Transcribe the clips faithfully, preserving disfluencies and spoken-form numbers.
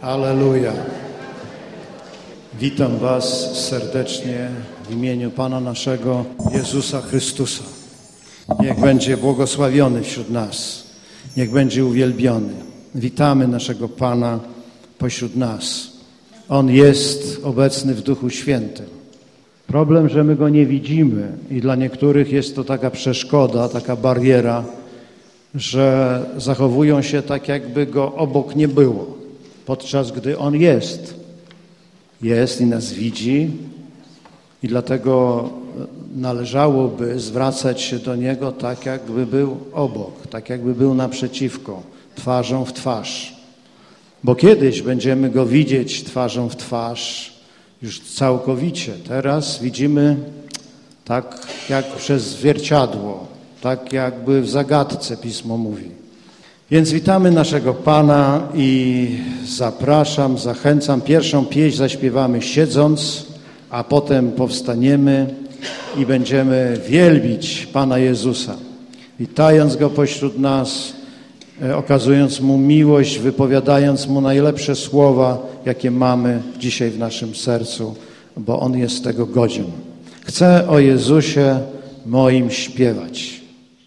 Alleluja. Witam Was serdecznie w imieniu Pana naszego Jezusa Chrystusa. Niech będzie błogosławiony wśród nas. Niech będzie uwielbiony. Witamy naszego Pana pośród nas. On jest obecny w Duchu Świętym. Problem, że my Go nie widzimy i dla niektórych jest to taka przeszkoda, taka bariera, że zachowują się tak, jakby Go obok nie było, podczas gdy On jest. Jest i nas widzi i dlatego należałoby zwracać się do Niego tak, jakby był obok, tak jakby był naprzeciwko, twarzą w twarz. Bo kiedyś będziemy Go widzieć twarzą w twarz już całkowicie. Teraz widzimy tak jak przez zwierciadło, tak jakby w zagadce Pismo mówi. Więc witamy naszego Pana i zapraszam, zachęcam. Pierwszą pieśń zaśpiewamy siedząc, a potem powstaniemy i będziemy wielbić Pana Jezusa, witając Go pośród nas, okazując Mu miłość, wypowiadając Mu najlepsze słowa, jakie mamy dzisiaj w naszym sercu, bo On jest tego godzien. Chcę o Jezusie moim śpiewać.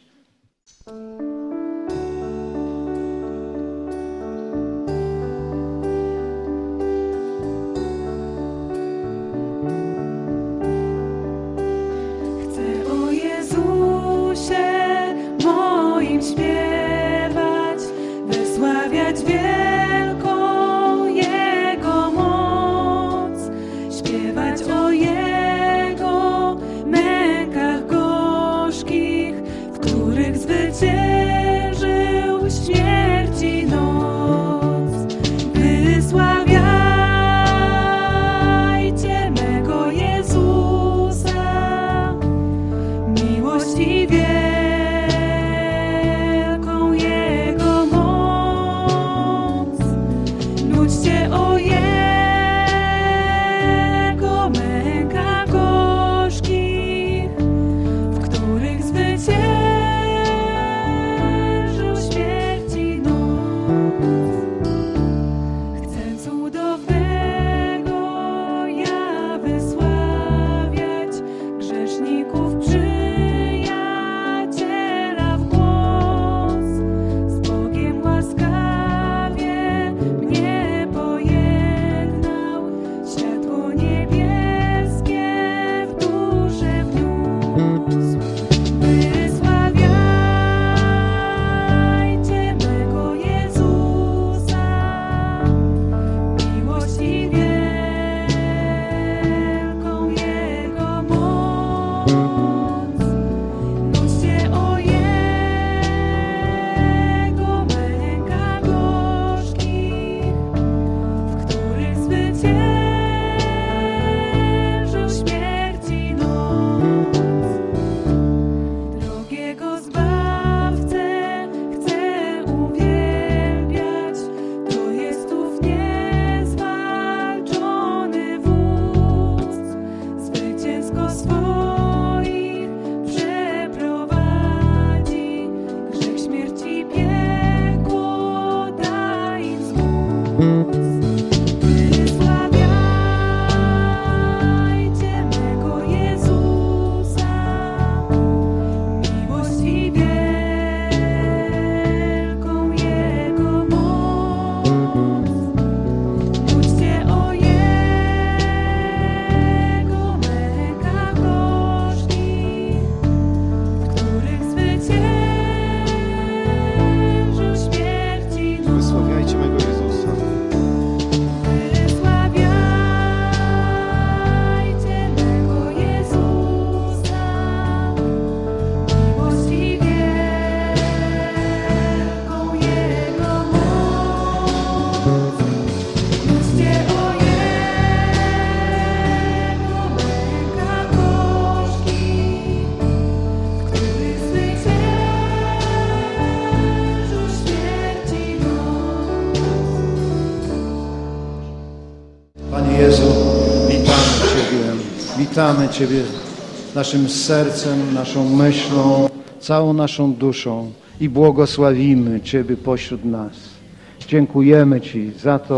Witamy Ciebie naszym sercem, naszą myślą, całą naszą duszą i błogosławimy Ciebie pośród nas. Dziękujemy Ci za to,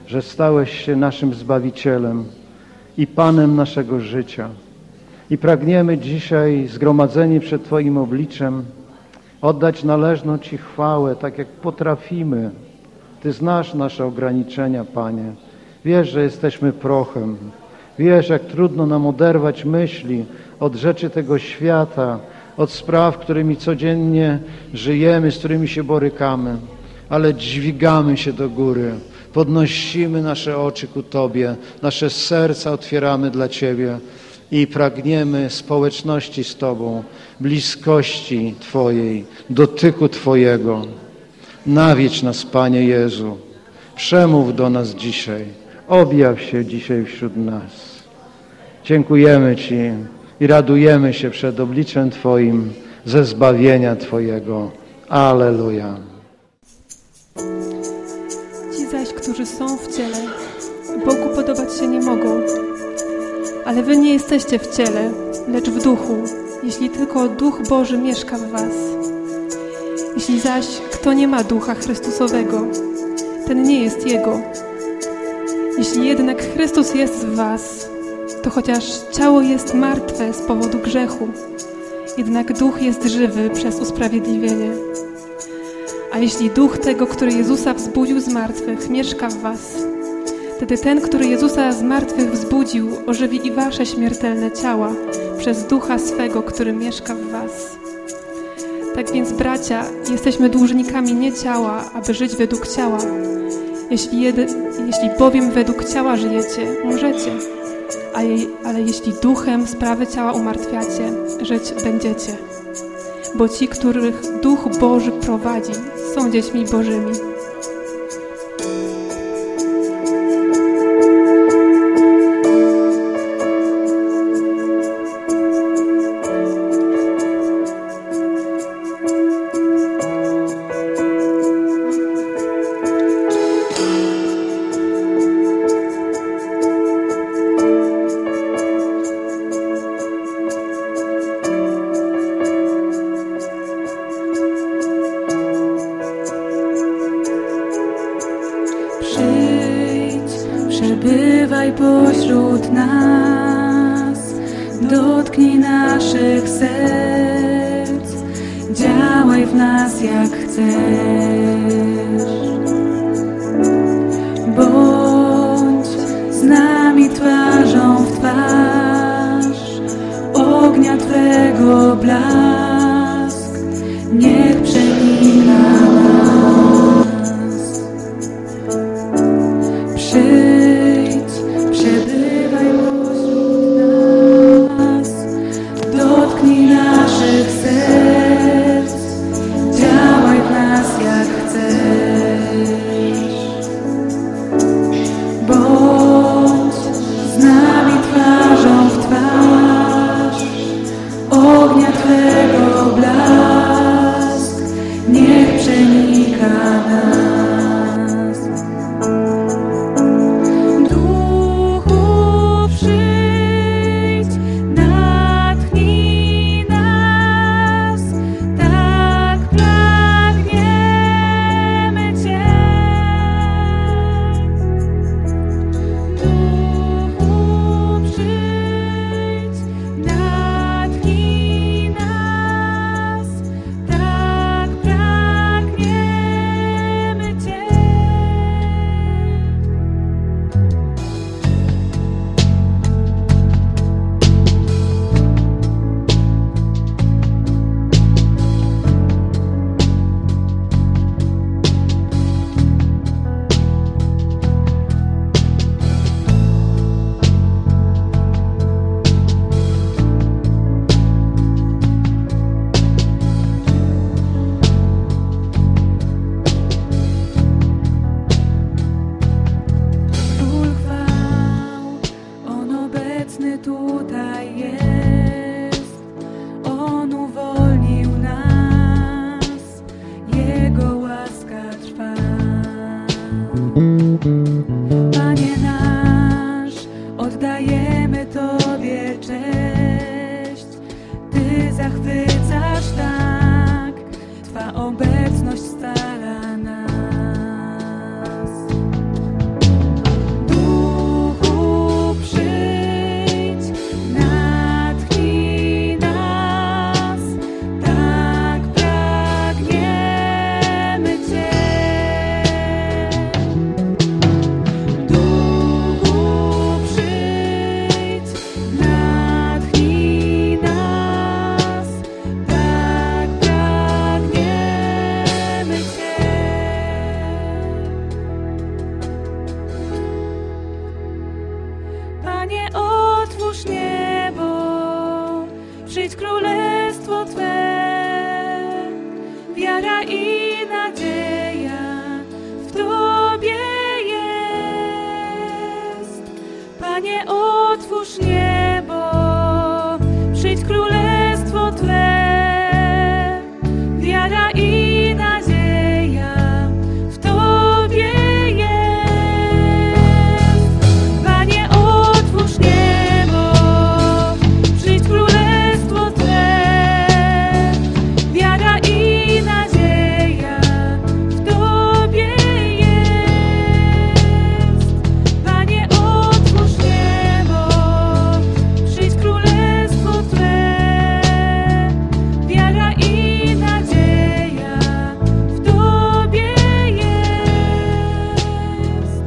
że stałeś się naszym Zbawicielem i Panem naszego życia. I pragniemy dzisiaj, zgromadzeni przed Twoim obliczem, oddać należną Ci chwałę, tak jak potrafimy. Ty znasz nasze ograniczenia, Panie. Wiesz, że jesteśmy prochem. Wiesz, jak trudno nam oderwać myśli od rzeczy tego świata, od spraw, którymi codziennie żyjemy, z którymi się borykamy. Ale dźwigamy się do góry, podnosimy nasze oczy ku Tobie, nasze serca otwieramy dla Ciebie i pragniemy społeczności z Tobą, bliskości Twojej, dotyku Twojego. Nawiedź nas, Panie Jezu, przemów do nas dzisiaj, objaw się dzisiaj wśród nas. Dziękujemy Ci i radujemy się przed obliczem Twoim ze zbawienia Twojego. Alleluja. Ci zaś, którzy są w ciele, Bogu podobać się nie mogą. Ale wy nie jesteście w ciele, lecz w duchu, jeśli tylko Duch Boży mieszka w was. Jeśli zaś kto nie ma Ducha Chrystusowego, ten nie jest Jego. Jeśli jednak Chrystus jest w was, to chociaż ciało jest martwe z powodu grzechu, jednak Duch jest żywy przez usprawiedliwienie. A jeśli Duch tego, który Jezusa wzbudził z martwych, mieszka w was, wtedy ten, który Jezusa z martwych wzbudził, ożywi i wasze śmiertelne ciała przez Ducha swego, który mieszka w was. Tak więc, bracia, jesteśmy dłużnikami nie ciała, aby żyć według ciała. Jeśli, jedy, jeśli bowiem według ciała żyjecie, umrzecie. A je, ale jeśli duchem sprawy ciała umartwiacie, żyć będziecie. Bo ci, których Duch Boży prowadzi, są dziećmi Bożymi. Przebywaj pośród nas, dotknij naszych serc, działaj w nas jak chcesz. Bądź z nami twarzą w twarz, ognia Twego blask niech przenika nas. Przyjdź, przebywaj pośród nas, dotknij naszych serc, działaj w nas jak chcesz. Bądź z nami twarzą w twarz, ognia Twego przyjdź królestwo Twe, wiara i nadzieja w Tobie jest. Panie, otwórz niebo, przyjdź królestwo Twe, wiara i nadzieja w Tobie jest. Panie, otwórz niebo, przyjdź królestwo Twe, wiara i nadzieja w Tobie jest. Panie, otwórz niebo, przyjdź królestwo Twe, wiara i nadzieja w Tobie jest.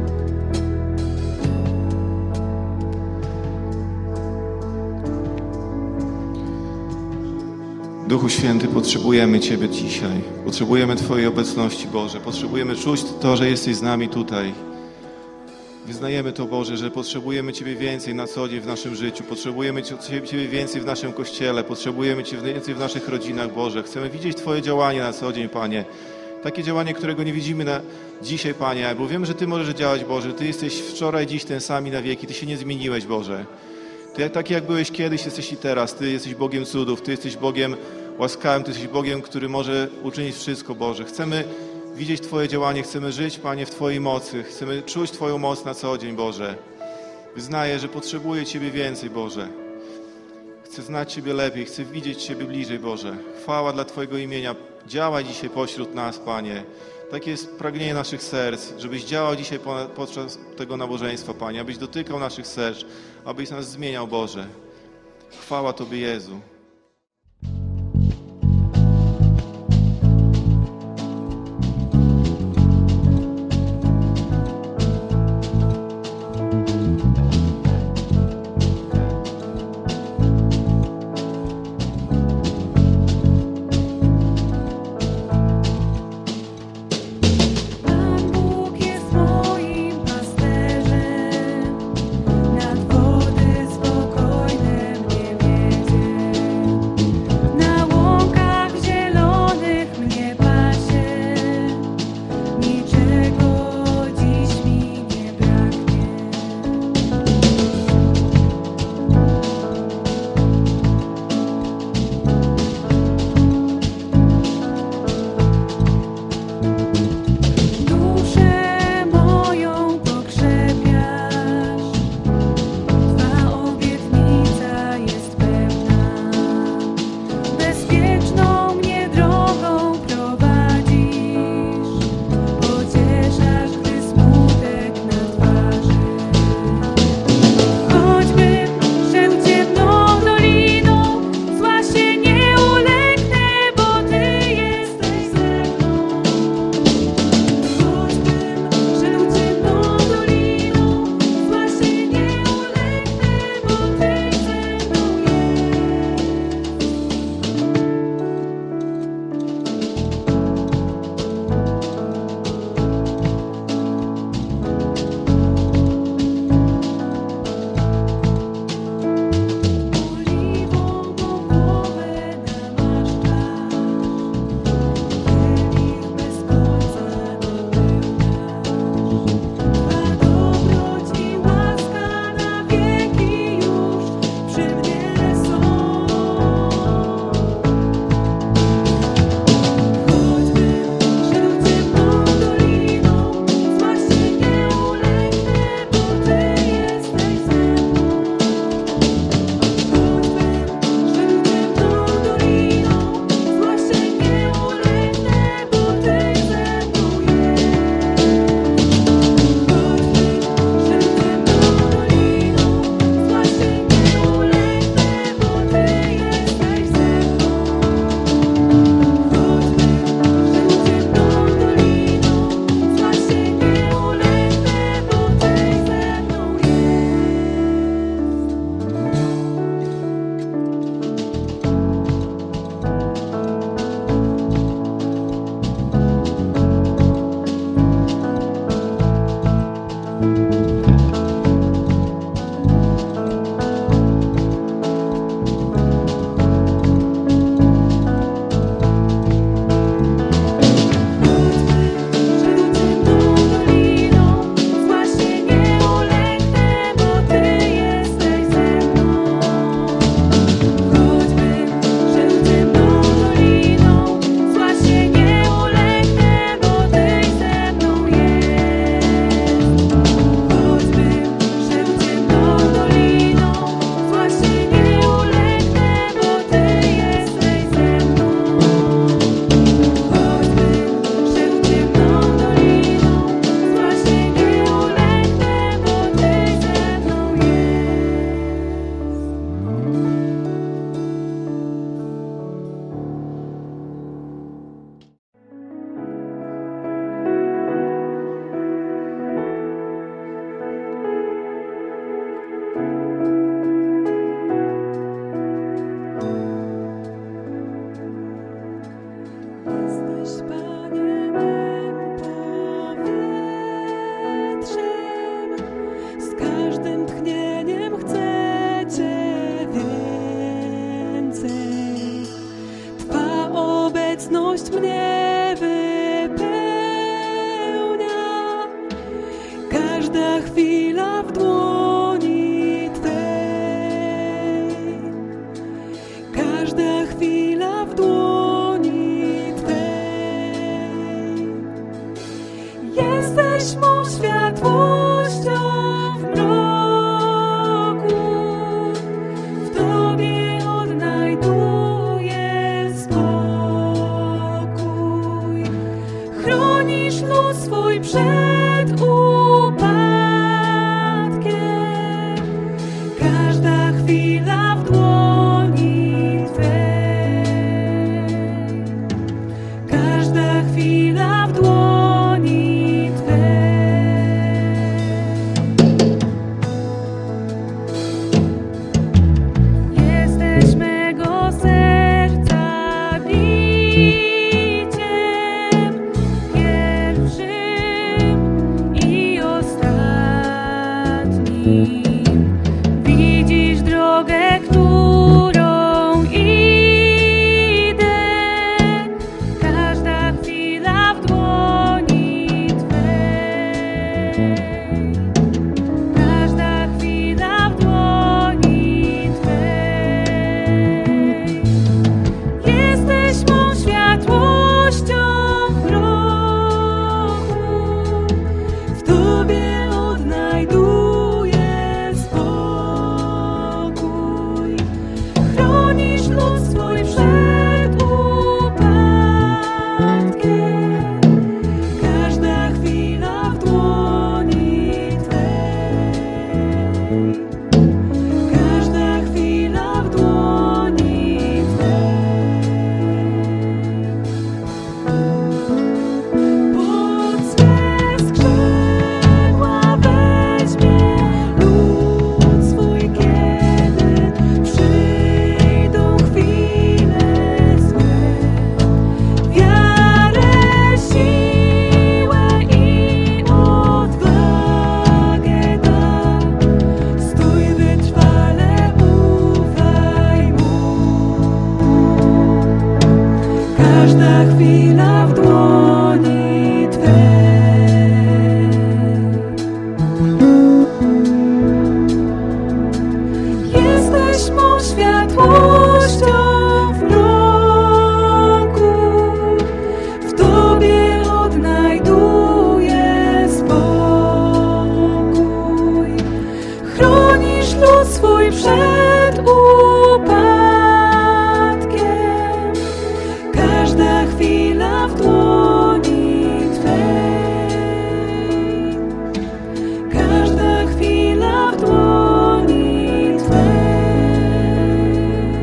Duchu Święty, potrzebujemy Ciebie dzisiaj. Potrzebujemy Twojej obecności, Boże. Potrzebujemy czuć to, że jesteś z nami tutaj. Wyznajemy to, Boże, że potrzebujemy Ciebie więcej na co dzień w naszym życiu. Potrzebujemy Ciebie więcej w naszym Kościele. Potrzebujemy Ciebie więcej w naszych rodzinach, Boże. Chcemy widzieć Twoje działanie na co dzień, Panie. Takie działanie, którego nie widzimy na dzisiaj, Panie, bo wiemy, że Ty możesz działać, Boże. Ty jesteś wczoraj, dziś ten sam i na wieki. Ty się nie zmieniłeś, Boże. Ty taki, jak byłeś kiedyś, jesteś i teraz. Ty jesteś Bogiem cudów. Ty jesteś Bogiem łaskawym. Ty jesteś Bogiem, który może uczynić wszystko, Boże. Chcemy widzieć Twoje działanie. Chcemy żyć, Panie, w Twojej mocy. Chcemy czuć Twoją moc na co dzień, Boże. Wyznaję, że potrzebuję Ciebie więcej, Boże. Chcę znać Ciebie lepiej. Chcę widzieć Ciebie bliżej, Boże. Chwała dla Twojego imienia. Działaj dzisiaj pośród nas, Panie. Takie jest pragnienie naszych serc, żebyś działał dzisiaj podczas tego nabożeństwa, Panie, abyś dotykał naszych serc, abyś nas zmieniał, Boże. Chwała Tobie, Jezu. Pan Bóg jest moim pasterzem, nad wody spokojne mnie wiedzie. Każda chwila w dłoni Twej, każda chwila w dłoni Twej. Jesteś mą światłością w mroku, w Tobie odnajduję spokój. Chronisz lud swój przed upadkiem, każda chwila w dłoni Twej, każda chwila w dłoni Twej. Jesteś mego serca biciem, pierwszym i ostatnim. Widzisz drogę, którą idę, każda chwila w dłoni Twej, każda chwila w dłoni Twej. Jesteś mą światłością w mroku, w Tobie odnajduję spokój. Chronisz lud swój przed upadkiem, każda chwila w dłoni Twej, każda chwila w dłoni Twej. Pod swe skrzydła weźmie lud swój, kiedy przyjdą chwile złe. Wiarę, siłę i odwagę da. Stój wytrwale, ufaj Mu. Każda chwila w dłoni Twej. Jesteś mą światłością w mroku, w Tobie odnajduję spokój. Chronisz lud swój przed upadkiem, każda chwila w dłoni Twej, każda chwila w dłoni Twej.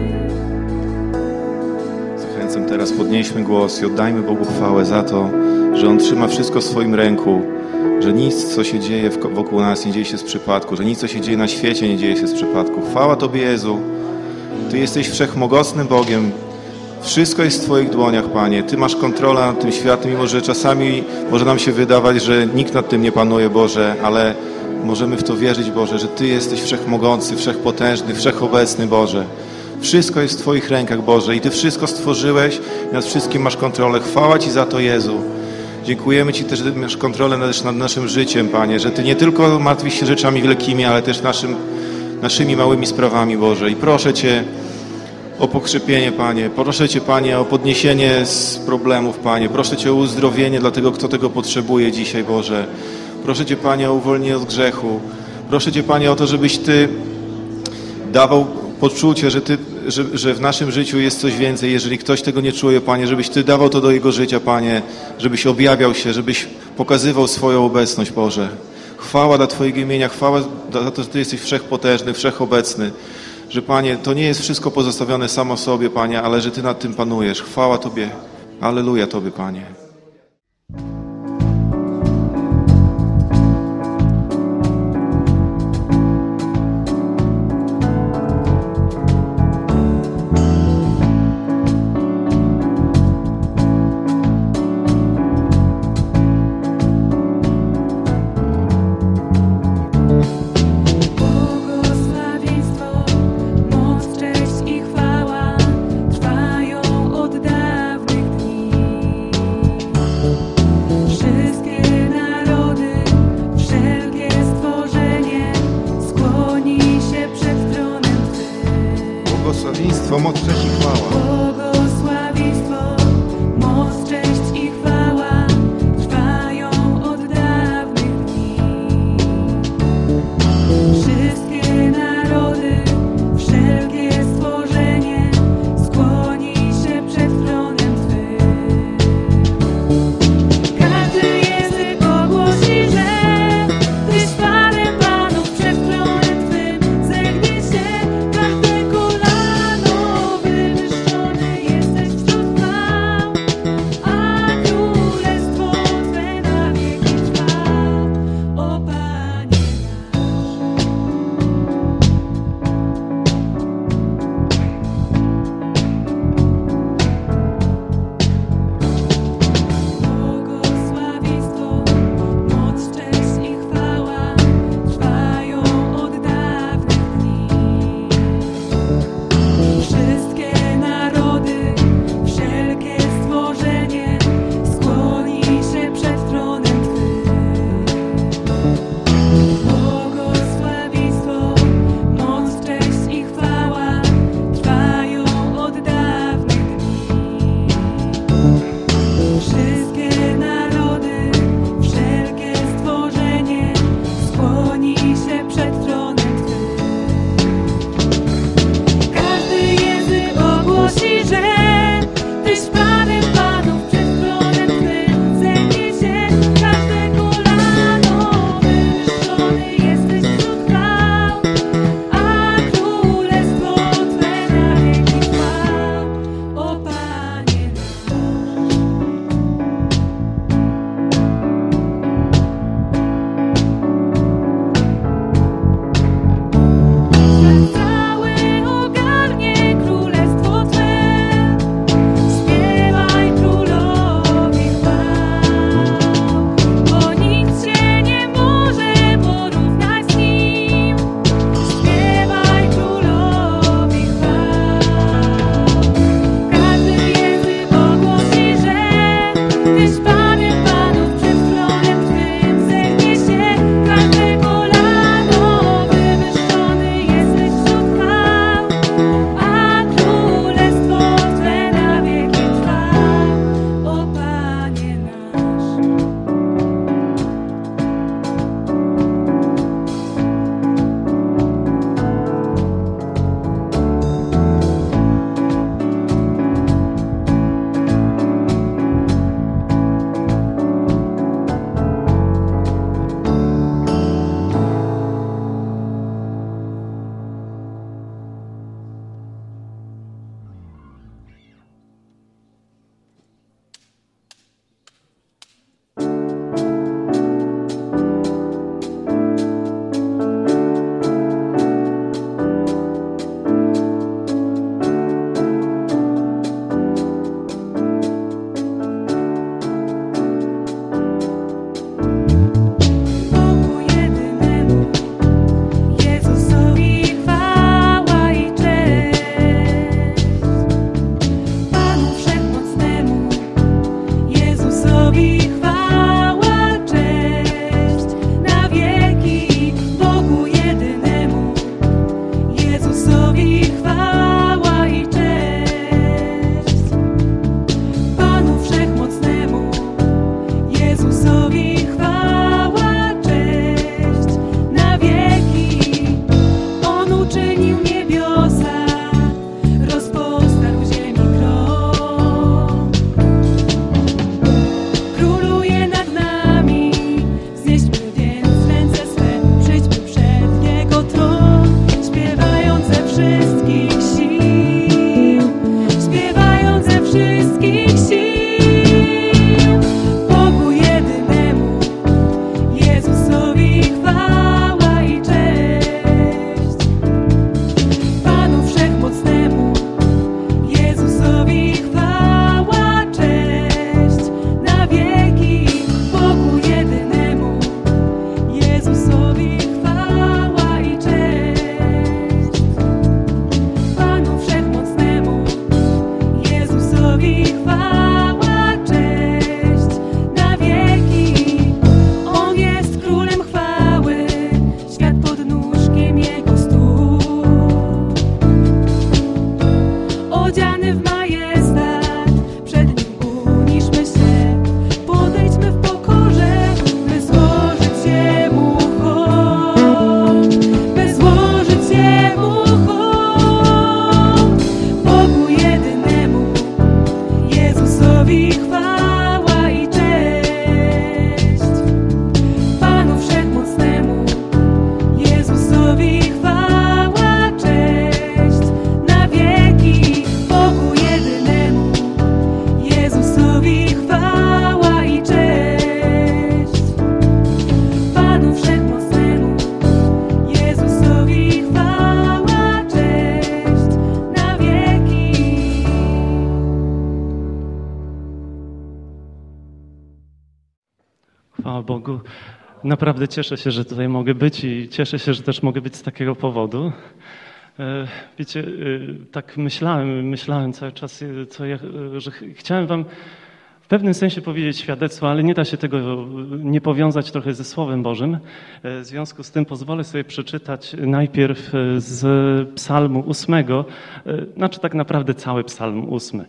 Zachęcam teraz, podnieśmy głos i oddajmy Bogu chwałę za to, że On trzyma wszystko w swoim ręku, że nic, co się dzieje w- wokół nas, nie dzieje się z przypadku, że nic, co się dzieje na świecie, nie dzieje się z przypadku. Chwała Tobie, Jezu. Ty jesteś wszechmogącym Bogiem. Wszystko jest w Twoich dłoniach, Panie. Ty masz kontrolę nad tym światem, mimo że czasami może nam się wydawać, że nikt nad tym nie panuje, Boże, ale możemy w to wierzyć, Boże, że Ty jesteś wszechmogący, wszechpotężny, wszechobecny, Boże. Wszystko jest w Twoich rękach, Boże, i Ty wszystko stworzyłeś i nad wszystkim masz kontrolę. Chwała Ci za to, Jezu. Dziękujemy Ci też, że masz kontrolę też nad naszym życiem, Panie, że Ty nie tylko martwisz się rzeczami wielkimi, ale też naszym, naszymi małymi sprawami, Boże. I proszę Cię o pokrzepienie, Panie. Proszę Cię, Panie, o podniesienie z problemów, Panie. Proszę Cię o uzdrowienie dla tego, kto tego potrzebuje dzisiaj, Boże. Proszę Cię, Panie, o uwolnienie od grzechu. Proszę Cię, Panie, o to, żebyś Ty dawał poczucie, że, Ty, że, że w naszym życiu jest coś więcej. Jeżeli ktoś tego nie czuje, Panie, żebyś Ty dawał to do jego życia, Panie, żebyś objawiał się, żebyś pokazywał swoją obecność, Boże. Chwała dla Twojego imienia, chwała za to, że Ty jesteś wszechpotężny, wszechobecny. Że, Panie, to nie jest wszystko pozostawione samo sobie, Panie, ale że Ty nad tym panujesz. Chwała Tobie. Alleluja Tobie, Panie. Trwają od dawnych dni. błogosławieństwo, moc, cześć i chwała. Błogosławieństwo, moc, cześć i chwała trwają od dawnych dni. Wszystkie narody, wszelkie stworzenie skłoni się przed tronem Twym. Każdy język ogłosi, że Tyś Panem Panów przed tronem Twym. Zegnie się każde kolano, wywyższony jesteś wśród chwał, a królestwo Twe na wieki trwa, o Panie Błogosławieństwo, moc, cześć i chwała trwają od dawnych dni. Wszystkie narody, wszelkie stworzenie skłoni się przed tronem Twym. Bogu. Naprawdę cieszę się, że tutaj mogę być i cieszę się, że też mogę być z takiego powodu. Wiecie, tak myślałem, myślałem cały czas, co ja, że chciałem wam w pewnym sensie powiedzieć świadectwo, ale nie da się tego nie powiązać trochę ze Słowem Bożym. W związku z tym pozwolę sobie przeczytać najpierw z psalmu ósmego, znaczy tak naprawdę cały psalm ósmy.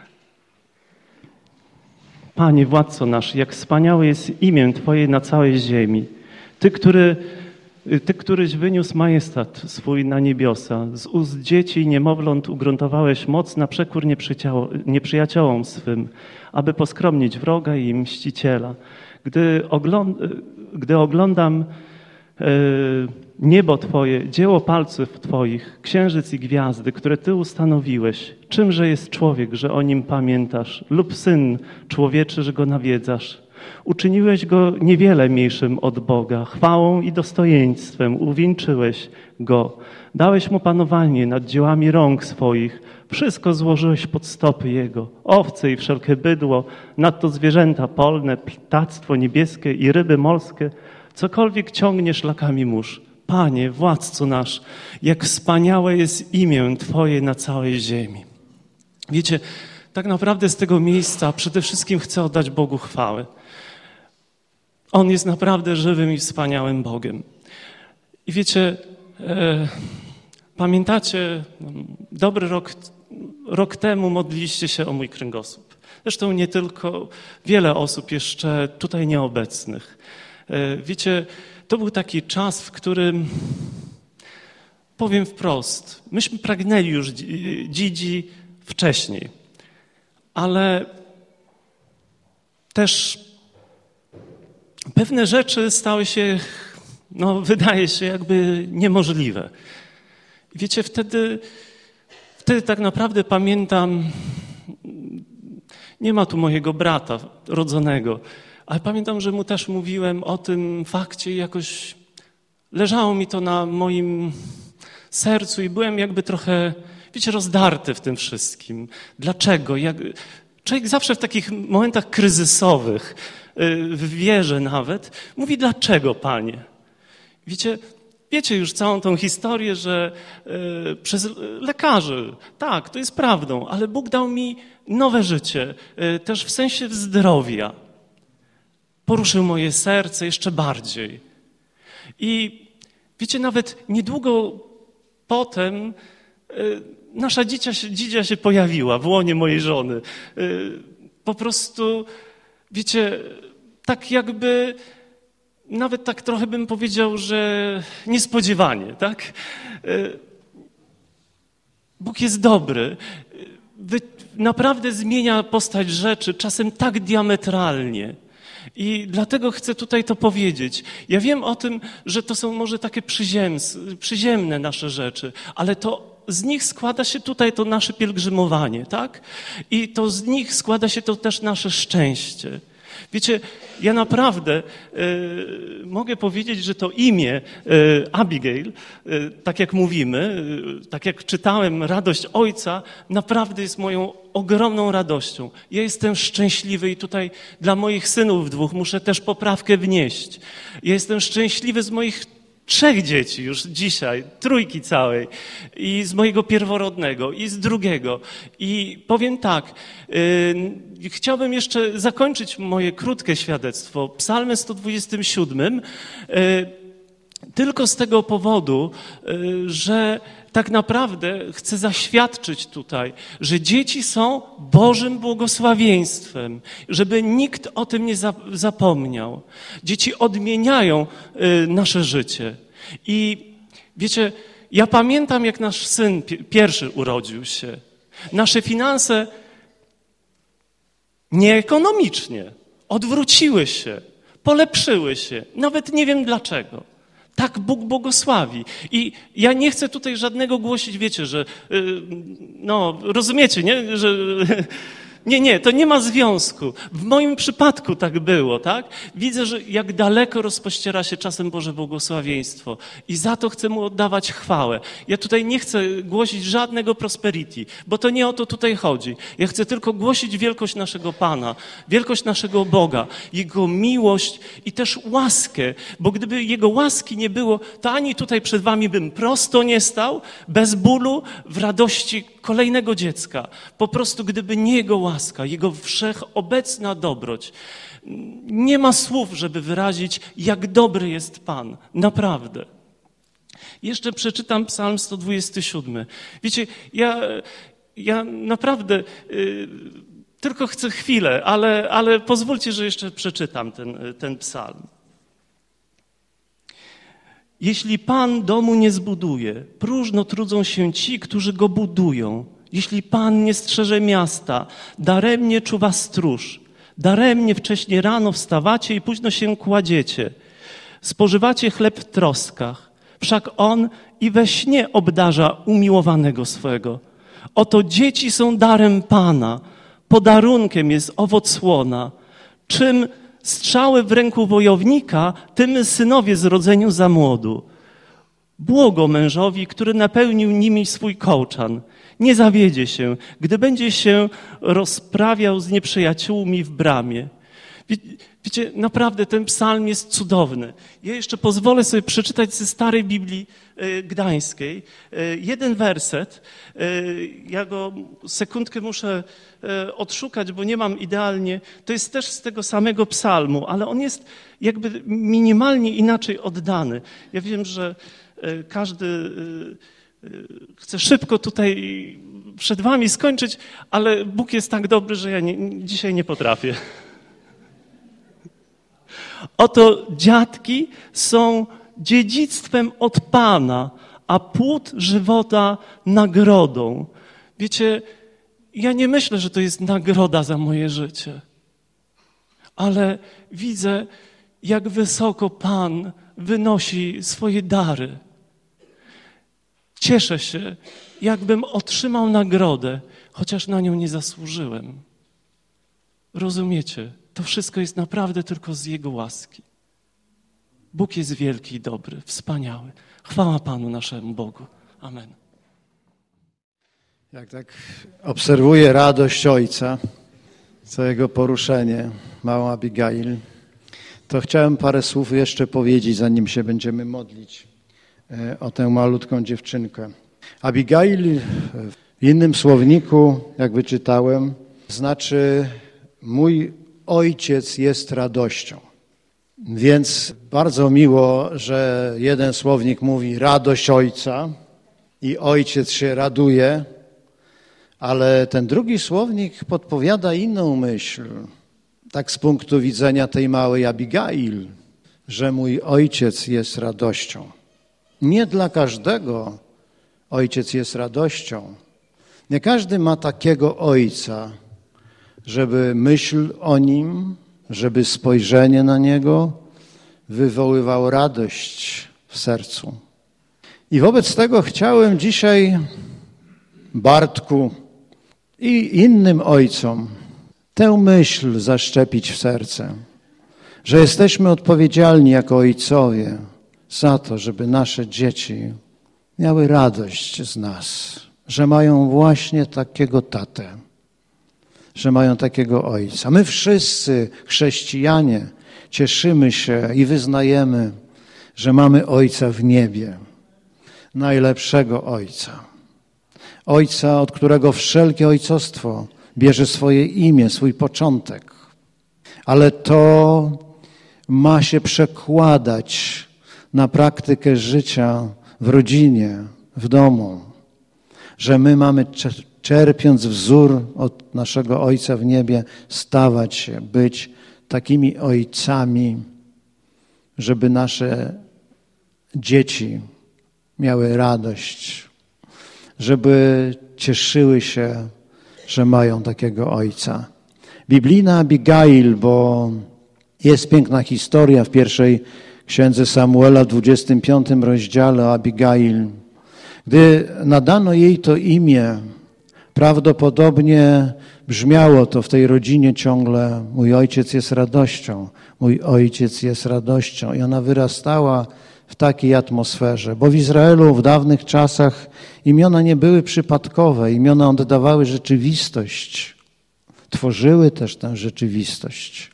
Panie, władco nasz, jak wspaniałe jest imię Twoje na całej ziemi. Ty, który, Ty, któryś wyniósł majestat swój na niebiosa, z ust dzieci i niemowląt ugruntowałeś moc na przekór nieprzyjaciołom swym, aby poskromnić wroga i mściciela. Gdy, ogląd, gdy oglądam e, niebo Twoje, dzieło palców Twoich, księżyc i gwiazdy, które Ty ustanowiłeś, czymże jest człowiek, że o nim pamiętasz, lub syn człowieczy, że go nawiedzasz? Uczyniłeś go niewiele mniejszym od Boga, chwałą i dostojeństwem uwieńczyłeś go. Dałeś mu panowanie nad dziełami rąk swoich, wszystko złożyłeś pod stopy jego. Owce i wszelkie bydło, nadto zwierzęta polne, ptactwo niebieskie i ryby morskie, cokolwiek ciągnie szlakami mórz. Panie, władco nasz, jak wspaniałe jest imię Twoje na całej ziemi. Wiecie, tak naprawdę z tego miejsca przede wszystkim chcę oddać Bogu chwałę. On jest naprawdę żywym i wspaniałym Bogiem. I wiecie, e, pamiętacie, dobry rok, rok temu modliliście się o mój kręgosłup. Zresztą nie tylko, wiele osób jeszcze tutaj nieobecnych. E, wiecie, to był taki czas, w którym, powiem wprost, myśmy pragnęli już dzidzi wcześniej, ale też pewne rzeczy stały się, no wydaje się jakby niemożliwe. I wiecie, wtedy, wtedy tak naprawdę pamiętam, nie ma tu mojego brata rodzonego, ale pamiętam, że mu też mówiłem o tym fakcie i jakoś leżało mi to na moim sercu i byłem jakby trochę, wiecie, rozdarty w tym wszystkim. Dlaczego? Jak... Człowiek zawsze w takich momentach kryzysowych, w wierze nawet, mówi, dlaczego, Panie? Wiecie, wiecie już całą tą historię, że y, przez lekarzy, tak, to jest prawdą, ale Bóg dał mi nowe życie, y, też w sensie zdrowia. Poruszył moje serce jeszcze bardziej. I wiecie, nawet niedługo potem y, nasza dzidzia się, dzidzia się pojawiła w łonie mojej żony. Y, po prostu, wiecie, tak jakby, nawet tak trochę bym powiedział, że niespodziewanie, tak? Y, Bóg jest dobry. Wy, naprawdę zmienia postać rzeczy, czasem tak diametralnie. I dlatego chcę tutaj to powiedzieć. Ja wiem o tym, że to są może takie przyziems, przyziemne nasze rzeczy, ale to z nich składa się tutaj to nasze pielgrzymowanie, tak? I to z nich składa się to też nasze szczęście. Wiecie, ja naprawdę y, mogę powiedzieć, że to imię y, Abigail, y, tak jak mówimy, y, tak jak czytałem radość Ojca, naprawdę jest moją ogromną radością. Ja jestem szczęśliwy i tutaj dla moich synów dwóch muszę też poprawkę wnieść. Ja jestem szczęśliwy z moich trzech dzieci już dzisiaj, trójki całej i z mojego pierworodnego i z drugiego. I powiem tak, yy, chciałbym jeszcze zakończyć moje krótkie świadectwo psalmem sto dwudziestym siódmym, yy, tylko z tego powodu, yy, że tak naprawdę chcę zaświadczyć tutaj, że dzieci są Bożym błogosławieństwem, żeby nikt o tym nie zapomniał. Dzieci odmieniają nasze życie. I wiecie, ja pamiętam, jak nasz syn pierwszy urodził się. Nasze finanse nieekonomicznie odwróciły się, polepszyły się. Nawet nie wiem dlaczego. Tak Bóg błogosławi. I ja nie chcę tutaj żadnego głosić, wiecie, że, no, rozumiecie, nie? Że Nie, nie, to nie ma związku. W moim przypadku tak było, tak? Widzę, że jak daleko rozpościera się czasem Boże błogosławieństwo i za to chcę Mu oddawać chwałę. Ja tutaj nie chcę głosić żadnego prosperity, bo to nie o to tutaj chodzi. Ja chcę tylko głosić wielkość naszego Pana, wielkość naszego Boga, Jego miłość i też łaskę, bo gdyby Jego łaski nie było, to ani tutaj przed wami bym prosto nie stał, bez bólu, w radości kolejnego dziecka. Po prostu gdyby nie Jego łaska, Jego wszechobecna dobroć. Nie ma słów, żeby wyrazić, jak dobry jest Pan. Naprawdę. Jeszcze przeczytam Psalm sto dwudziesty siódmy. Wiecie, ja, ja naprawdę y, tylko chcę chwilę, ale, ale pozwólcie, że jeszcze przeczytam ten, ten psalm. Jeśli Pan domu nie zbuduje, próżno trudzą się ci, którzy go budują. Jeśli Pan nie strzeże miasta, daremnie czuwa stróż. Daremnie wcześnie rano wstawacie i późno się kładziecie. Spożywacie chleb w troskach. Wszak On i we śnie obdarza umiłowanego swego. Oto dzieci są darem Pana. Podarunkiem jest owoc łona. Czym strzały w ręku wojownika, tym synowie zrodzeniu za młodu. Błogo mężowi, który napełnił nimi swój kołczan. Nie zawiedzie się, gdy będzie się rozprawiał z nieprzyjaciółmi w bramie. Wiecie, naprawdę ten psalm jest cudowny. Ja jeszcze pozwolę sobie przeczytać ze Starej Biblii Gdańskiej jeden werset. Ja go sekundkę muszę odszukać, bo nie mam idealnie. To jest też z tego samego psalmu, ale on jest jakby minimalnie inaczej oddany. Ja wiem, że każdy chce szybko tutaj przed wami skończyć, ale Bóg jest tak dobry, że ja nie, dzisiaj nie potrafię. Oto dziatki są dziedzictwem od Pana, a płód żywota nagrodą. Wiecie, ja nie myślę, że to jest nagroda za moje życie, ale widzę, jak wysoko Pan wynosi swoje dary. Cieszę się, jakbym otrzymał nagrodę, chociaż na nią nie zasłużyłem. Rozumiecie? To wszystko jest naprawdę tylko z Jego łaski. Bóg jest wielki i dobry, wspaniały. Chwała Panu naszemu Bogu. Amen. Jak tak obserwuję radość Ojca, co Jego poruszenie, małą Abigail, to chciałem parę słów jeszcze powiedzieć, zanim się będziemy modlić o tę malutką dziewczynkę. Abigail w innym słowniku, jak wyczytałem, znaczy mój ojciec jest radością. Więc bardzo miło, że jeden słownik mówi radość ojca i ojciec się raduje, ale ten drugi słownik podpowiada inną myśl, tak z punktu widzenia tej małej Abigail, że mój ojciec jest radością. Nie dla każdego ojciec jest radością. Nie każdy ma takiego ojca, żeby myśl o nim, żeby spojrzenie na niego wywoływało radość w sercu. I wobec tego chciałem dzisiaj Bartku i innym ojcom tę myśl zaszczepić w serce, że jesteśmy odpowiedzialni jako ojcowie za to, żeby nasze dzieci miały radość z nas, że mają właśnie takiego tatę, że mają takiego ojca. My wszyscy, chrześcijanie, cieszymy się i wyznajemy, że mamy Ojca w niebie, najlepszego Ojca. Ojca, od którego wszelkie ojcostwo bierze swoje imię, swój początek. Ale to ma się przekładać na praktykę życia w rodzinie, w domu, że my mamy, czerpiąc wzór od naszego Ojca w niebie, stawać się, być takimi ojcami, żeby nasze dzieci miały radość, żeby cieszyły się, że mają takiego ojca. Biblijna Abigail, bo jest piękna historia w pierwszej księdze Samuela, w dwudziestym piątym rozdziale o Abigail. Gdy nadano jej to imię, prawdopodobnie brzmiało to w tej rodzinie ciągle: mój ojciec jest radością, mój ojciec jest radością. I ona wyrastała w takiej atmosferze, bo w Izraelu w dawnych czasach imiona nie były przypadkowe, imiona oddawały rzeczywistość, tworzyły też tę rzeczywistość.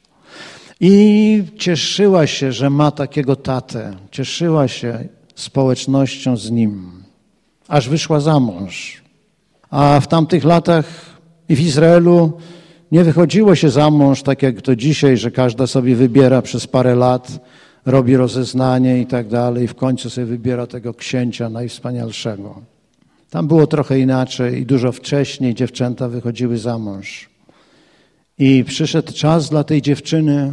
I cieszyła się, że ma takiego tatę, cieszyła się społecznością z nim, aż wyszła za mąż. A w tamtych latach i w Izraelu nie wychodziło się za mąż tak jak to dzisiaj, że każda sobie wybiera przez parę lat, robi rozeznanie i tak dalej, i w końcu sobie wybiera tego księcia najwspanialszego. Tam było trochę inaczej i dużo wcześniej dziewczęta wychodziły za mąż. I przyszedł czas dla tej dziewczyny,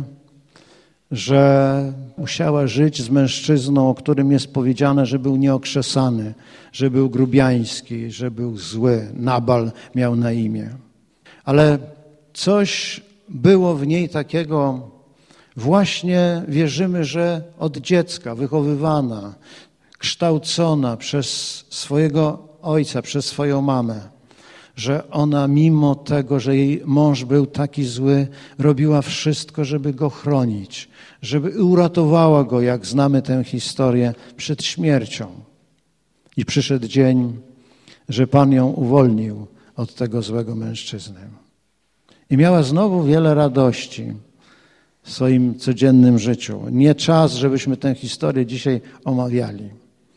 że musiała żyć z mężczyzną, o którym jest powiedziane, że był nieokrzesany, że był grubiański, że był zły. Nabal miał na imię. Ale coś było w niej takiego, właśnie wierzymy, że od dziecka wychowywana, kształcona przez swojego ojca, przez swoją mamę, że ona mimo tego, że jej mąż był taki zły, robiła wszystko, żeby go chronić, żeby uratowała go, jak znamy tę historię, przed śmiercią. I przyszedł dzień, że Pan ją uwolnił od tego złego mężczyzny. I miała znowu wiele radości w swoim codziennym życiu. Nie czas, żebyśmy tę historię dzisiaj omawiali.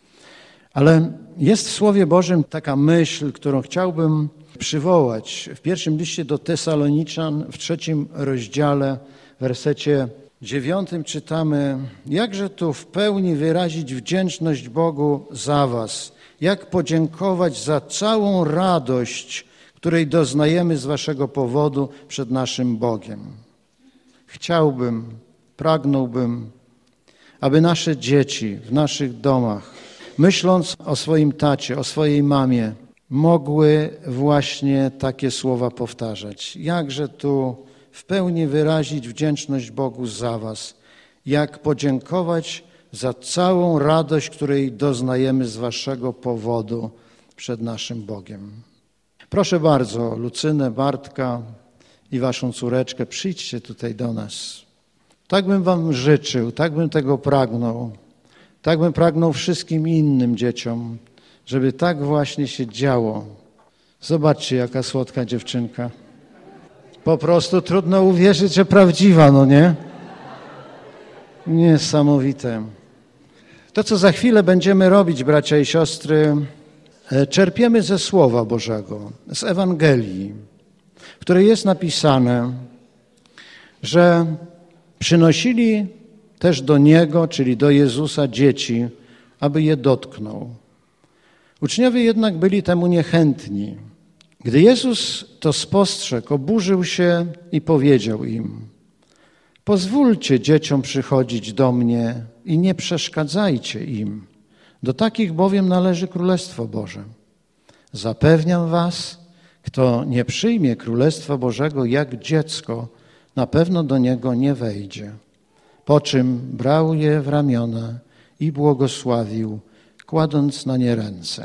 Ale jest w Słowie Bożym taka myśl, którą chciałbym przywołać. W pierwszym liście do Tesaloniczan, w trzecim rozdziale, w wersecie dziewiątym czytamy: jakże tu w pełni wyrazić wdzięczność Bogu za was, jak podziękować za całą radość, której doznajemy z waszego powodu przed naszym Bogiem. Chciałbym, pragnąłbym, aby nasze dzieci w naszych domach, myśląc o swoim tacie, o swojej mamie, mogły właśnie takie słowa powtarzać. Jakże tu w pełni wyrazić wdzięczność Bogu za was, jak podziękować za całą radość, której doznajemy z waszego powodu przed naszym Bogiem. Proszę bardzo, Lucynę, Bartka i waszą córeczkę, przyjdźcie tutaj do nas. Tak bym wam życzył, tak bym tego pragnął, tak bym pragnął wszystkim innym dzieciom, żeby tak właśnie się działo. Zobaczcie, jaka słodka dziewczynka. Po prostu trudno uwierzyć, że prawdziwa, no nie? Niesamowite. To, co za chwilę będziemy robić, bracia i siostry, czerpiemy ze Słowa Bożego, z Ewangelii, w której jest napisane, że przynosili też do Niego, czyli do Jezusa, dzieci, aby je dotknął. Uczniowie jednak byli temu niechętni. Gdy Jezus to spostrzegł, oburzył się i powiedział im: pozwólcie dzieciom przychodzić do mnie i nie przeszkadzajcie im. Do takich bowiem należy Królestwo Boże. Zapewniam was, kto nie przyjmie Królestwa Bożego jak dziecko, na pewno do niego nie wejdzie. Po czym brał je w ramiona i błogosławił, kładąc na nie ręce.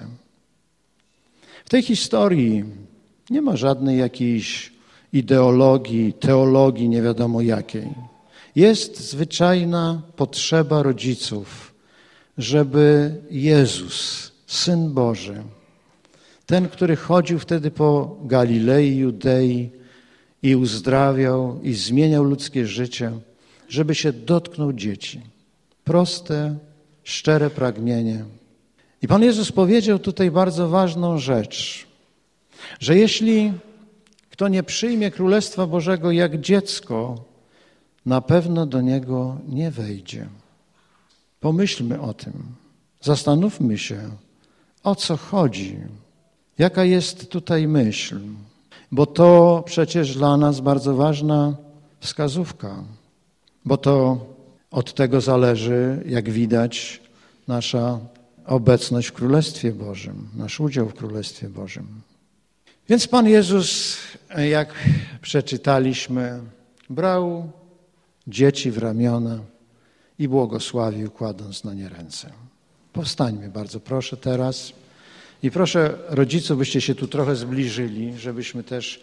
W tej historii nie ma żadnej jakiejś ideologii, teologii nie wiadomo jakiej. Jest zwyczajna potrzeba rodziców, żeby Jezus, Syn Boży, ten, który chodził wtedy po Galilei, Judei i uzdrawiał i zmieniał ludzkie życie, żeby się dotknął dzieci. Proste, szczere pragnienie. I Pan Jezus powiedział tutaj bardzo ważną rzecz, że jeśli kto nie przyjmie Królestwa Bożego jak dziecko, na pewno do niego nie wejdzie. Pomyślmy o tym. Zastanówmy się, o co chodzi. Jaka jest tutaj myśl? Bo to przecież dla nas bardzo ważna wskazówka. Bo to od tego zależy, jak widać, nasza obecność w Królestwie Bożym, nasz udział w Królestwie Bożym. Więc Pan Jezus, jak przeczytaliśmy, brał dzieci w ramiona i błogosławił, kładąc na nie ręce. Powstańmy bardzo proszę teraz i proszę rodziców, byście się tu trochę zbliżyli, żebyśmy też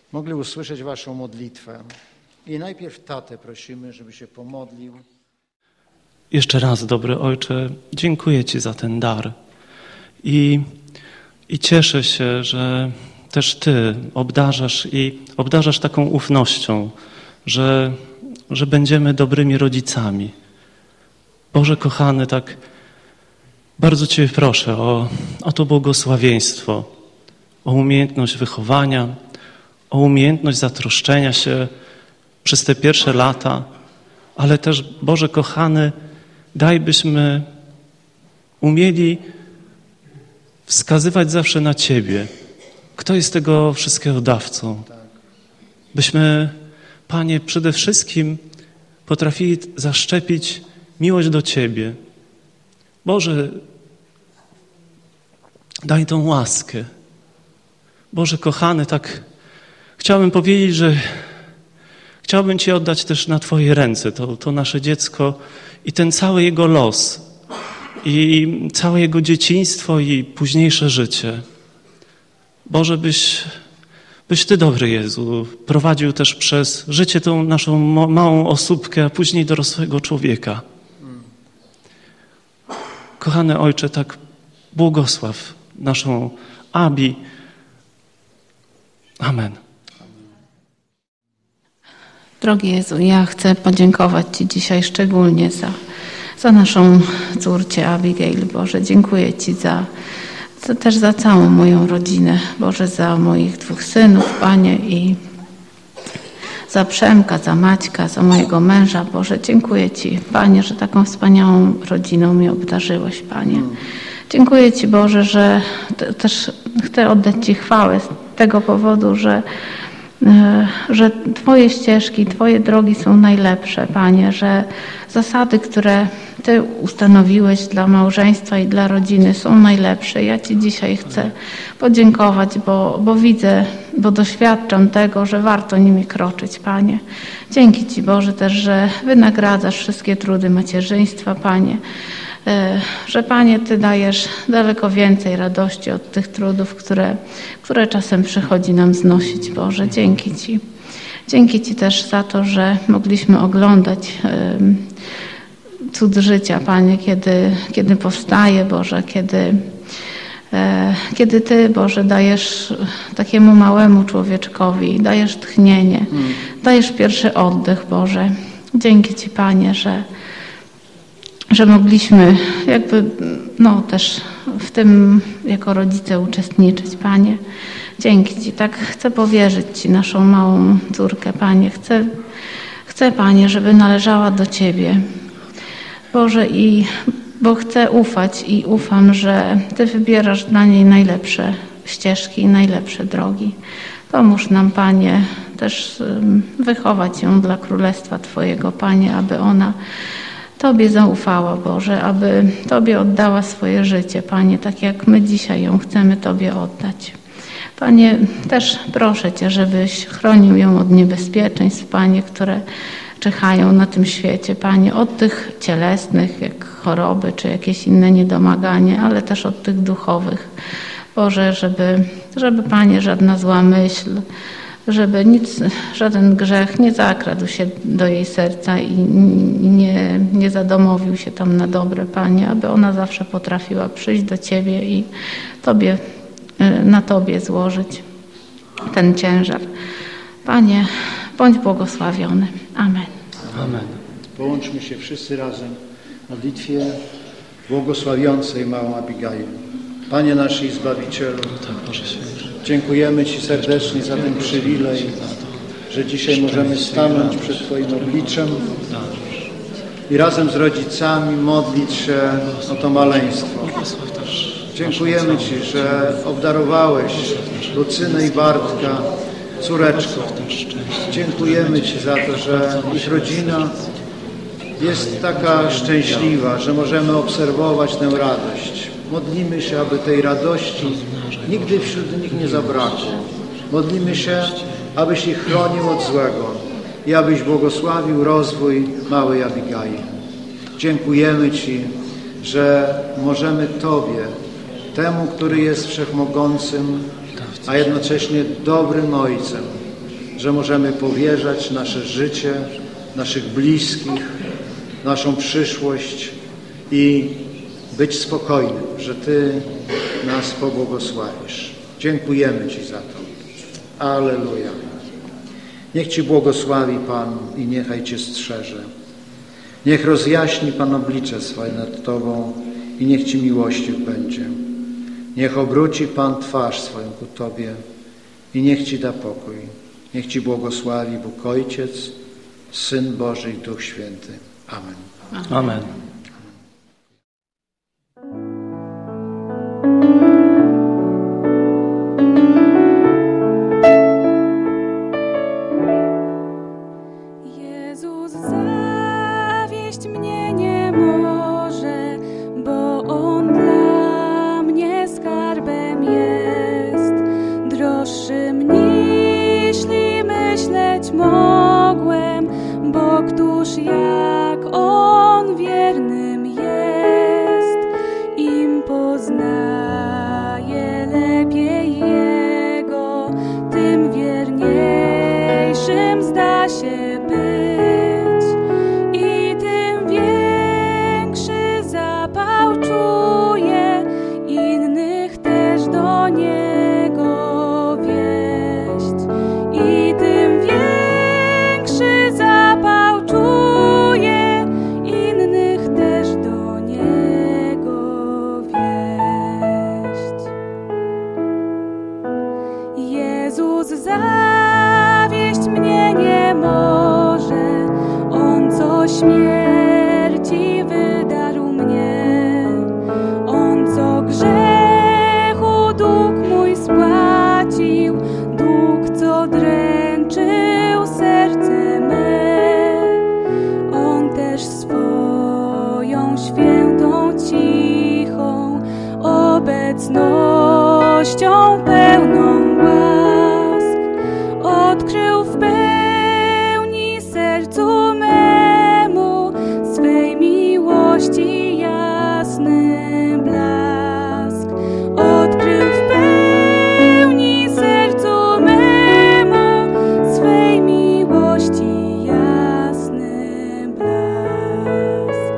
mogli usłyszeć waszą modlitwę. I najpierw tatę prosimy, żeby się pomodlił. Jeszcze raz, dobry Ojcze, dziękuję Ci za ten dar. I, i cieszę się, że też Ty obdarzasz i obdarzasz taką ufnością, że, że będziemy dobrymi rodzicami. Boże kochany, tak bardzo Cię proszę o, o to błogosławieństwo, o umiejętność wychowania, o umiejętność zatroszczenia się przez te pierwsze lata, ale też, Boże kochany, daj byśmy umieli wskazywać zawsze na Ciebie. Kto jest tego wszystkiego dawcą? Byśmy, Panie, przede wszystkim potrafili zaszczepić miłość do Ciebie. Boże, daj tą łaskę. Boże kochany, tak chciałbym powiedzieć, że chciałbym Ci oddać też na Twoje ręce to, to nasze dziecko i ten cały jego los, i całe jego dzieciństwo i późniejsze życie. Boże, byś, byś Ty, dobry Jezu, prowadził też przez życie tą naszą małą osóbkę, a później dorosłego człowieka. Kochany Ojcze, tak błogosław naszą Abi. Amen. Drogi Jezu, ja chcę podziękować Ci dzisiaj szczególnie za, za naszą córcię Abigail. Boże, dziękuję Ci za, za, też za całą moją rodzinę. Boże, za moich dwóch synów, Panie, i za Przemka, za Maćka, za mojego męża. Boże, dziękuję Ci, Panie, że taką wspaniałą rodziną mnie obdarzyłeś, Panie. Dziękuję Ci, Boże, że te, też chcę oddać Ci chwałę z tego powodu, że że Twoje ścieżki, Twoje drogi są najlepsze, Panie, że zasady, które Ty ustanowiłeś dla małżeństwa i dla rodziny są najlepsze. Ja Ci dzisiaj chcę podziękować, bo, bo widzę, bo doświadczam tego, że warto nimi kroczyć, Panie. Dzięki Ci, Boże, też, że wynagradzasz wszystkie trudy macierzyństwa, Panie. Że, Panie, Ty dajesz daleko więcej radości od tych trudów, które, które czasem przychodzi nam znosić, Boże. Dzięki Ci. Dzięki Ci też za to, że mogliśmy oglądać cud życia, Panie, kiedy, kiedy powstaje, Boże, kiedy, kiedy Ty, Boże, dajesz takiemu małemu człowieczkowi, dajesz tchnienie, hmm. dajesz pierwszy oddech, Boże. Dzięki Ci, Panie, że że mogliśmy jakby no też w tym jako rodzice uczestniczyć, Panie. Dzięki Ci. Tak chcę powierzyć Ci naszą małą córkę, Panie. Chcę, chcę, Panie, żeby należała do Ciebie. Boże, i bo chcę ufać i ufam, że Ty wybierasz dla niej najlepsze ścieżki i najlepsze drogi. Pomóż nam, Panie, też wychować ją dla Królestwa Twojego, Panie, aby ona Tobie zaufała, Boże, aby Tobie oddała swoje życie, Panie, tak jak my dzisiaj ją chcemy Tobie oddać. Panie, też proszę Cię, żebyś chronił ją od niebezpieczeństw, Panie, które czyhają na tym świecie, Panie, od tych cielesnych, jak choroby czy jakieś inne niedomaganie, ale też od tych duchowych. Boże, żeby, żeby Panie, żadna zła myśl, żeby nic, żaden grzech nie zakradł się do jej serca i nie, nie zadomowił się tam na dobre, Panie, aby ona zawsze potrafiła przyjść do Ciebie i Tobie, na Tobie złożyć ten ciężar. Panie, bądź błogosławiony. Amen. Amen. Połączmy się wszyscy razem w modlitwie błogosławiącej małą Abigail. Panie nasz i Zbawicielu, dziękujemy Ci serdecznie za ten przywilej, że dzisiaj możemy stanąć przed Twoim obliczem i razem z rodzicami modlić się o to maleństwo. Dziękujemy Ci, że obdarowałeś Lucynę i Bartka córeczką. Dziękujemy Ci za to, że ich rodzina jest taka szczęśliwa, że możemy obserwować tę radość. Modlimy się, aby tej radości nigdy wśród nich nie zabrakło. Modlimy się, abyś ich chronił od złego i abyś błogosławił rozwój małej Abigail. Dziękujemy Ci, że możemy Tobie, temu, który jest wszechmogącym, a jednocześnie dobrym Ojcem, że możemy powierzać nasze życie, naszych bliskich, naszą przyszłość i być spokojnym, że Ty nas pobłogosławisz. Dziękujemy Ci za to. Alleluja. Niech Ci błogosławi Pan i niechaj Cię strzeże. Niech rozjaśni Pan oblicze swoje nad Tobą i niech Ci miłościw będzie. Niech obróci Pan twarz swoją ku Tobie i niech Ci da pokój. Niech Ci błogosławi Bóg Ojciec, Syn Boży i Duch Święty. Amen. Amen. Jezus zawieść mnie nie może, bo On dla mnie skarbem jest, droższym niżli myśleć mogłem, bo któż jak On wiernym jest, im poznaje lepiej Jego, tym wierniejszym zda się być i tym większy zapał czuje, innych też do Niego wieść i tym większy zapał czuje, innych też do Niego wieść. Jezus zawieść mnie nie może, On co śmierci wydarł mnie, On co grzechu dług mój spłacił, dług co dręczył serce me. On też swoją świętą, cichą obecnością pełną łask odkrył w pełni sercu memu swej miłości jasny blask. Odkrył w pełni sercu memu swej miłości jasny blask.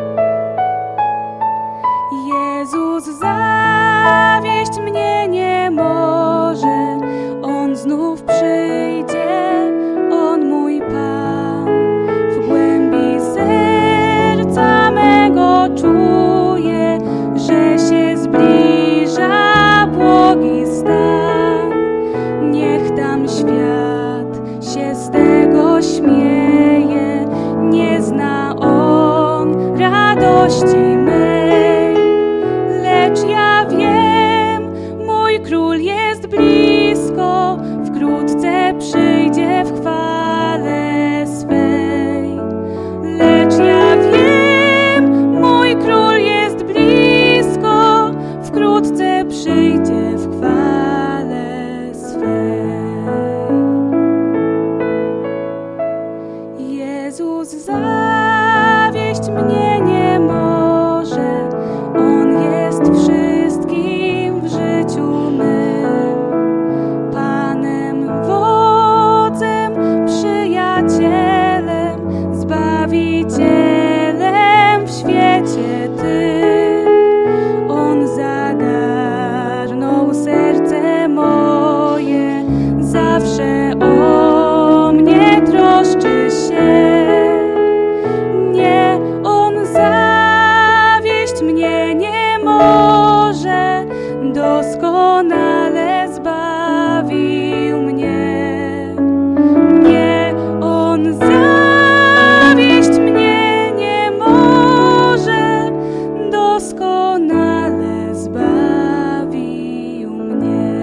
Jezus zawieść mnie nie może, On znów przyjdzie, On mój Pan. W głębi serca mego czuję, że się zbliża błogi stan. Niech tam świat się z tego śmieje, nie zna on radości mej. Lecz ja wiem, mój król jest blisko, wkrótce przyjdzie w chwale swej. Lecz ja wiem, mój król jest blisko, wkrótce przyjdzie w chwale swej. Jezus zawieść mnie nie może, On jest wszystkim w życiu mym, Panem, wodzem, przyjacielem, Zbawicielem w świecie tym. On zagarnął serce moje, zawsze o mnie troszczy się. Nie, On zawieść mnie nie może, doskonale zbawił mnie. Nie, On zawieść mnie nie może, doskonale zbawił mnie.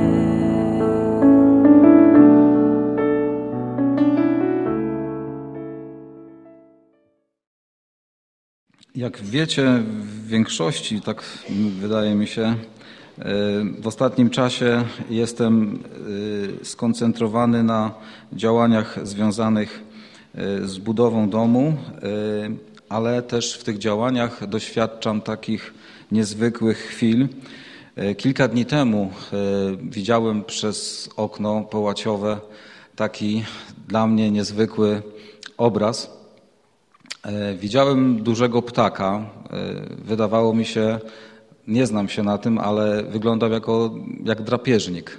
Jak wiecie, w większości, tak wydaje mi się, w ostatnim czasie jestem skoncentrowany na działaniach związanych z budową domu, ale też w tych działaniach doświadczam takich niezwykłych chwil. Kilka dni temu widziałem przez okno połaciowe taki dla mnie niezwykły obraz. Widziałem dużego ptaka. Wydawało mi się, nie znam się na tym, ale wyglądał jako, jak drapieżnik.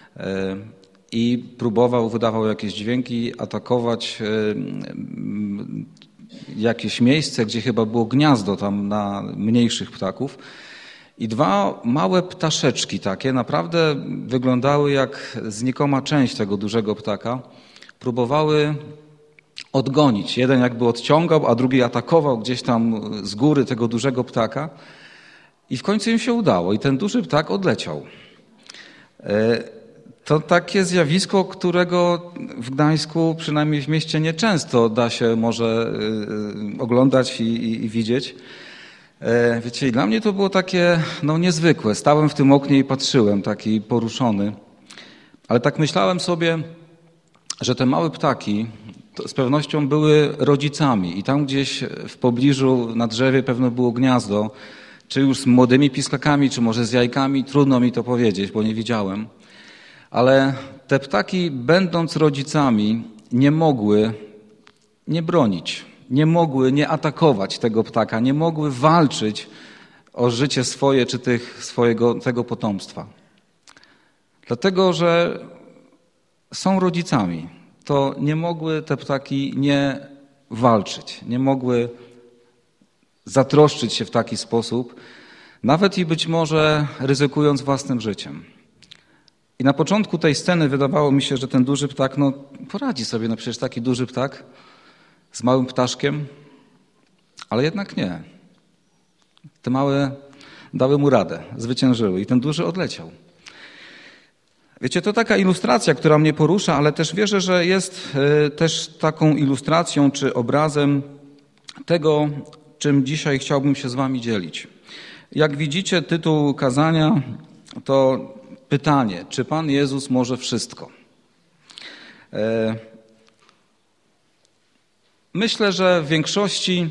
I próbował, wydawał jakieś dźwięki, atakować jakieś miejsce, gdzie chyba było gniazdo tam na mniejszych ptaków. I dwa małe ptaszeczki takie naprawdę wyglądały jak znikoma część tego dużego ptaka. Próbowały odgonić. Jeden jakby odciągał, a drugi atakował gdzieś tam z góry tego dużego ptaka. I w końcu im się udało i ten duży ptak odleciał. To takie zjawisko, którego w Gdańsku, przynajmniej w mieście, nieczęsto da się może oglądać i, i, i widzieć. Wiecie, i dla mnie to było takie no, niezwykłe. Stałem w tym oknie i patrzyłem, taki poruszony. Ale tak myślałem sobie, że te małe ptaki z pewnością były rodzicami i tam gdzieś w pobliżu na drzewie pewno było gniazdo, czy już z młodymi piskakami, czy może z jajkami, trudno mi to powiedzieć, bo nie widziałem. Ale te ptaki, będąc rodzicami, nie mogły nie bronić, nie mogły nie atakować tego ptaka, nie mogły walczyć o życie swoje czy tych, swojego, tego potomstwa. Dlatego, że są rodzicami, to nie mogły te ptaki nie walczyć, nie mogły zatroszczyć się w taki sposób, nawet i być może ryzykując własnym życiem. I na początku tej sceny wydawało mi się, że ten duży ptak, no poradzi sobie, no przecież taki duży ptak z małym ptaszkiem, ale jednak nie. Te małe dały mu radę, zwyciężyły i ten duży odleciał. Wiecie, to taka ilustracja, która mnie porusza, ale też wierzę, że jest też taką ilustracją czy obrazem tego, czym dzisiaj chciałbym się z wami dzielić. Jak widzicie, tytuł kazania to pytanie, czy Pan Jezus może wszystko? Myślę, że w większości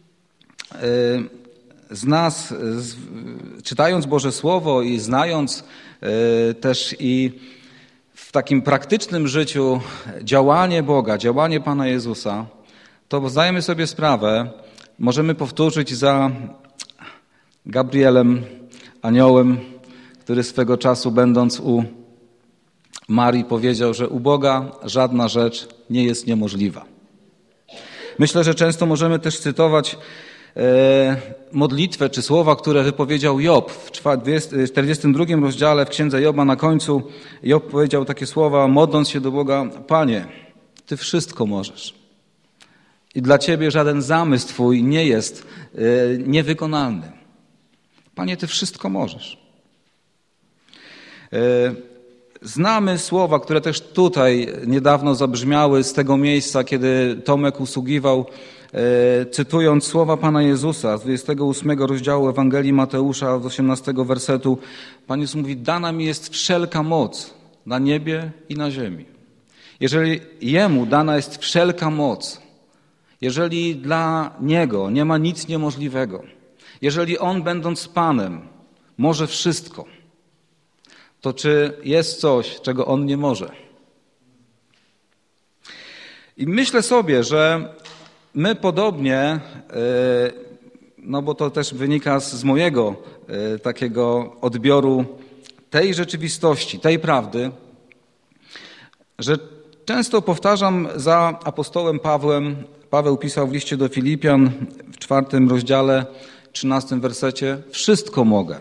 z nas, czytając Boże Słowo i znając też i w takim praktycznym życiu działanie Boga, działanie Pana Jezusa, to zdajemy sobie sprawę, możemy powtórzyć za Gabrielem, aniołem, który swego czasu, będąc u Marii, powiedział, że u Boga żadna rzecz nie jest niemożliwa. Myślę, że często możemy też cytować e, modlitwę czy słowa, które wypowiedział Job w czterdziestym drugim rozdziale w Księdze Joba na końcu. Job powiedział takie słowa, modląc się do Boga: Panie, Ty wszystko możesz. I dla Ciebie żaden zamysł Twój nie jest e, niewykonalny. Panie, Ty wszystko możesz. Znamy słowa, które też tutaj niedawno zabrzmiały z tego miejsca, kiedy Tomek usługiwał, cytując słowa Pana Jezusa z dwudziestego ósmego rozdziału Ewangelii Mateusza z osiemnastego wersetu. Pan Jezus mówi: dana mi jest wszelka moc na niebie i na ziemi. Jeżeli Jemu dana jest wszelka moc, jeżeli dla Niego nie ma nic niemożliwego, jeżeli On, będąc Panem, może wszystko, to czy jest coś, czego On nie może? I myślę sobie, że my podobnie, no bo to też wynika z mojego takiego odbioru tej rzeczywistości, tej prawdy, że często powtarzam za apostołem Pawłem. Paweł pisał w liście do Filipian w czwartym rozdziale, trzynastym wersecie: wszystko mogę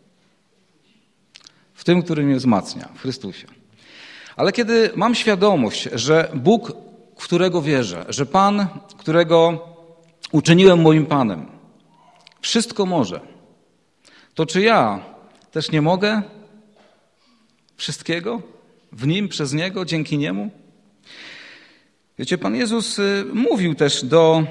w tym, który mnie wzmacnia, w Chrystusie. Ale kiedy mam świadomość, że Bóg, w którego wierzę, że Pan, którego uczyniłem moim Panem, wszystko może, to czy ja też nie mogę wszystkiego w Nim, przez Niego, dzięki Niemu? Wiecie, Pan Jezus mówił też do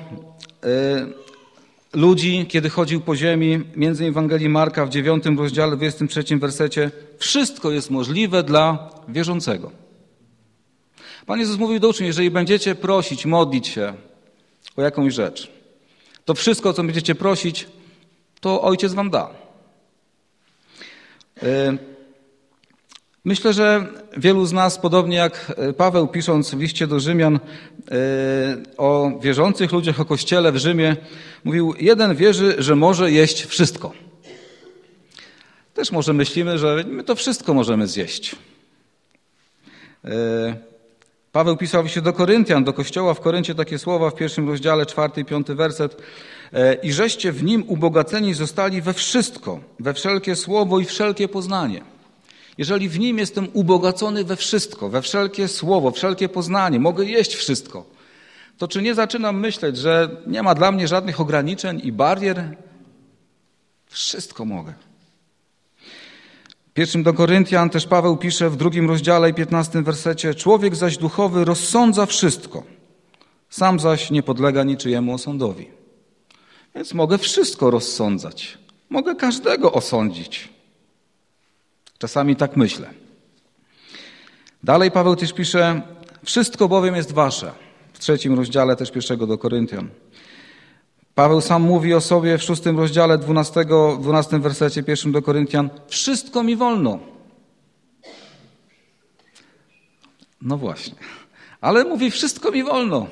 ludzi, kiedy chodził po ziemi, między Ewangelii Marka w dziewiątym rozdziale, dwudziestym trzecim wersecie: wszystko jest możliwe dla wierzącego. Pan Jezus mówił do uczniów: jeżeli będziecie prosić, modlić się o jakąś rzecz, to wszystko, co będziecie prosić, to Ojciec wam da. Myślę, że wielu z nas, podobnie jak Paweł pisząc w liście do Rzymian o wierzących ludziach, o Kościele w Rzymie, mówił, jeden wierzy, że może jeść wszystko. Też może myślimy, że my to wszystko możemy zjeść. Paweł pisał się do Koryntian, do Kościoła w Koryncie takie słowa w pierwszym rozdziale, czwarty i piąty werset. I żeście w nim ubogaceni zostali we wszystko, we wszelkie słowo i wszelkie poznanie. Jeżeli w nim jestem ubogacony we wszystko, we wszelkie słowo, wszelkie poznanie, mogę jeść wszystko, to czy nie zaczynam myśleć, że nie ma dla mnie żadnych ograniczeń i barier? Wszystko mogę. W pierwszym do Koryntian też Paweł pisze w drugim rozdziale i piętnastym wersecie, człowiek zaś duchowy rozsądza wszystko, sam zaś nie podlega niczyjemu osądowi. Więc mogę wszystko rozsądzać, mogę każdego osądzić. Czasami tak myślę. Dalej Paweł też pisze, wszystko bowiem jest wasze. W trzecim rozdziale też pierwszego do Koryntian. Paweł sam mówi o sobie w szóstym rozdziale, dwunastego, dwunastym wersecie pierwszym do Koryntian, wszystko mi wolno. No właśnie, ale mówi, wszystko mi wolno.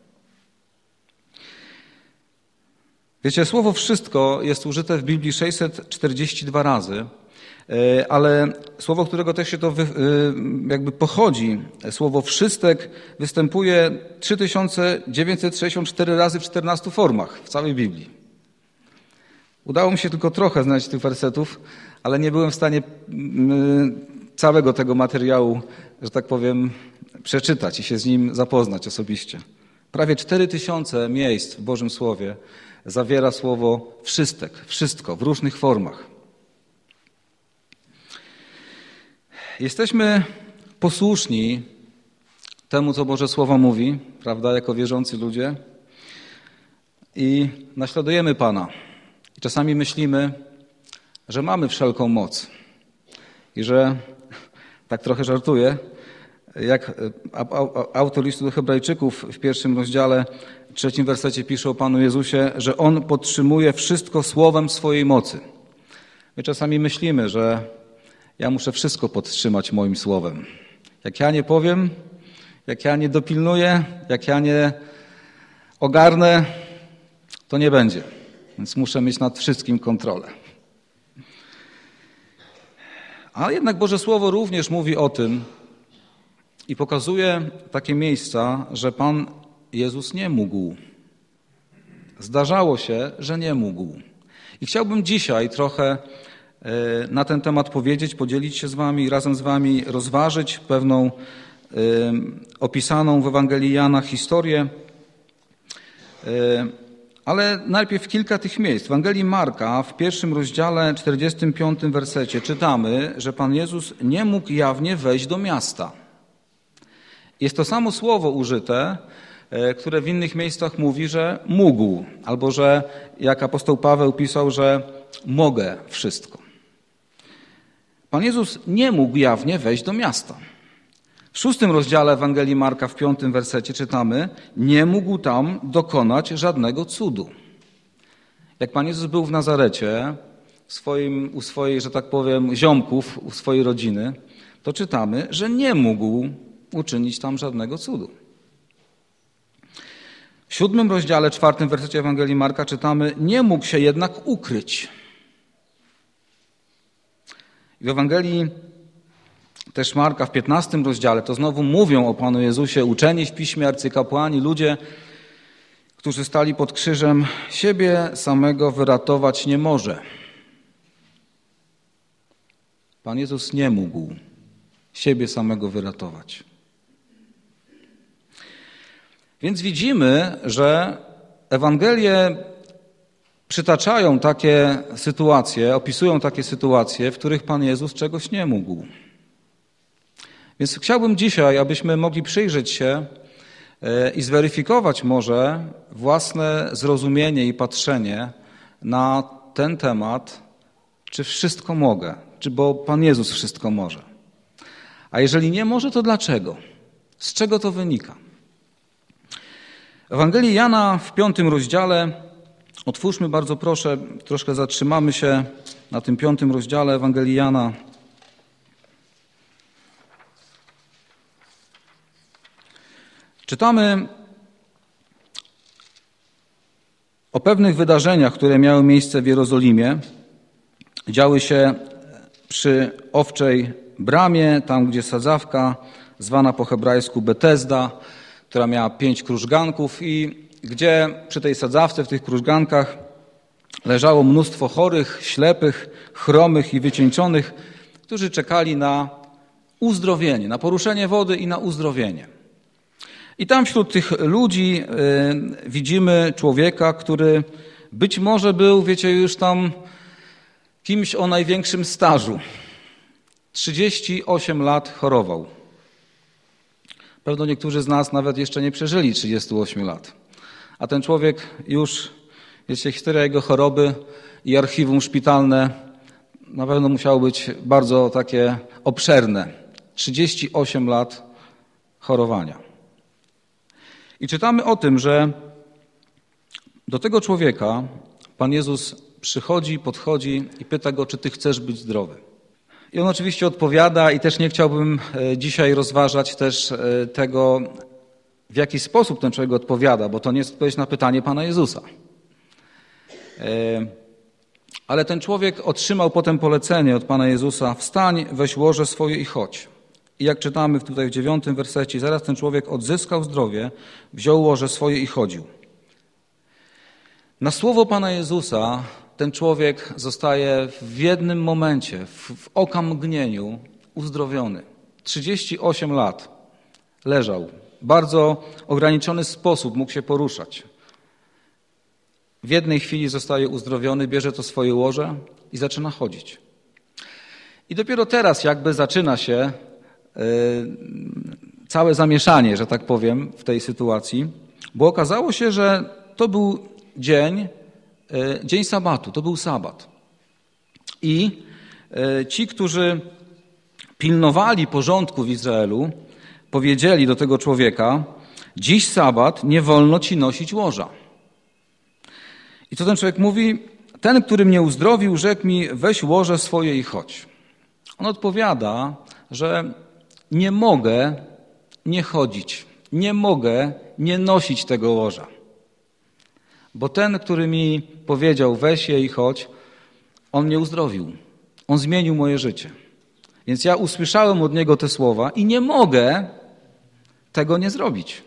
Wiecie, słowo wszystko jest użyte w Biblii sześćset czterdzieści dwa razy, ale słowo, którego też się to wy, jakby pochodzi, słowo wszystek występuje trzy tysiące dziewięćset sześćdziesiąt cztery razy w czternastu formach w całej Biblii. Udało mi się tylko trochę znaleźć tych wersetów, ale nie byłem w stanie całego tego materiału, że tak powiem, przeczytać i się z nim zapoznać osobiście. Prawie cztery tysiące miejsc w Bożym Słowie zawiera słowo wszystek, wszystko w różnych formach. Jesteśmy posłuszni temu, co Boże Słowo mówi, prawda, jako wierzący ludzie i naśladujemy Pana. I czasami myślimy, że mamy wszelką moc i że, tak trochę żartuję, jak autor listu do Hebrajczyków w pierwszym rozdziale, trzecim wersecie pisze o Panu Jezusie, że On podtrzymuje wszystko słowem swojej mocy. My czasami myślimy, że ja muszę wszystko podtrzymać moim słowem. Jak ja nie powiem, jak ja nie dopilnuję, jak ja nie ogarnę, to nie będzie. Więc muszę mieć nad wszystkim kontrolę. A jednak Boże Słowo również mówi o tym i pokazuje takie miejsca, że Pan Jezus nie mógł. Zdarzało się, że nie mógł. I chciałbym dzisiaj trochę na ten temat powiedzieć, podzielić się z wami i razem z wami rozważyć pewną y, opisaną w Ewangelii Jana historię. Y, ale najpierw kilka tych miejsc. W Ewangelii Marka w pierwszym rozdziale, czterdziestym piątym wersecie czytamy, że Pan Jezus nie mógł jawnie wejść do miasta. Jest to samo słowo użyte, y, które w innych miejscach mówi, że mógł, albo że, jak apostoł Paweł pisał, że mogę wszystko. Pan Jezus nie mógł jawnie wejść do miasta. W szóstym rozdziale Ewangelii Marka w piątym wersecie czytamy, nie mógł tam dokonać żadnego cudu. Jak Pan Jezus był w Nazarecie, w swoim, u swojej, że tak powiem, ziomków, u swojej rodziny, to czytamy, że nie mógł uczynić tam żadnego cudu. W siódmym rozdziale, czwartym wersecie Ewangelii Marka czytamy, nie mógł się jednak ukryć. I w Ewangelii też Marka w piętnastym rozdziale to znowu mówią o Panu Jezusie uczeni w Piśmie, arcykapłani, ludzie, którzy stali pod krzyżem, siebie samego wyratować nie może. Pan Jezus nie mógł siebie samego wyratować. Więc widzimy, że Ewangelie przytaczają takie sytuacje, opisują takie sytuacje, w których Pan Jezus czegoś nie mógł. Więc chciałbym dzisiaj, abyśmy mogli przyjrzeć się i zweryfikować może własne zrozumienie i patrzenie na ten temat, czy wszystko mogę, czy bo Pan Jezus wszystko może. A jeżeli nie może, to dlaczego? Z czego to wynika? W Ewangelii Jana w piątym rozdziale, otwórzmy bardzo proszę, troszkę zatrzymamy się na tym piątym rozdziale Ewangelii Jana. Czytamy o pewnych wydarzeniach, które miały miejsce w Jerozolimie. Działy się przy Owczej Bramie, tam gdzie sadzawka, zwana po hebrajsku Betesda, która miała pięć krużganków i gdzie przy tej sadzawce, w tych krużgankach leżało mnóstwo chorych, ślepych, chromych i wycieńczonych, którzy czekali na uzdrowienie, na poruszenie wody i na uzdrowienie. I tam wśród tych ludzi y, widzimy człowieka, który być może był, wiecie, już tam kimś o największym stażu. trzydzieści osiem lat chorował. Pewno niektórzy z nas nawet jeszcze nie przeżyli trzydziestu ośmiu lat. A ten człowiek już, wiecie, historia jego choroby i archiwum szpitalne na pewno musiało być bardzo takie obszerne. trzydzieści osiem lat chorowania. I czytamy o tym, że do tego człowieka Pan Jezus przychodzi, podchodzi i pyta go, czy ty chcesz być zdrowy. I on oczywiście odpowiada i też nie chciałbym dzisiaj rozważać też tego, w jaki sposób ten człowiek odpowiada, bo to nie jest odpowiedź na pytanie Pana Jezusa. Ale ten człowiek otrzymał potem polecenie od Pana Jezusa: wstań, weź łoże swoje i chodź. I jak czytamy tutaj w dziewiątym wersecie, zaraz ten człowiek odzyskał zdrowie, wziął łoże swoje i chodził. Na słowo Pana Jezusa ten człowiek zostaje w jednym momencie, w, w okamgnieniu uzdrowiony. trzydzieści osiem lat leżał. W bardzo ograniczony sposób mógł się poruszać. W jednej chwili zostaje uzdrowiony, bierze to swoje łoże i zaczyna chodzić. I dopiero teraz jakby zaczyna się yy, całe zamieszanie, że tak powiem, w tej sytuacji, bo okazało się, że to był dzień, yy, dzień sabatu, to był sabat. I yy, ci, którzy pilnowali porządku w Izraelu, powiedzieli do tego człowieka: dziś sabat, nie wolno ci nosić łoża. I co ten człowiek mówi? Ten, który mnie uzdrowił, rzekł mi: weź łoże swoje i chodź. On odpowiada, że nie mogę nie chodzić, nie mogę nie nosić tego łoża. Bo ten, który mi powiedział: weź je i chodź, on mnie uzdrowił. On zmienił moje życie. Więc ja usłyszałem od niego te słowa i nie mogę tego nie zrobić.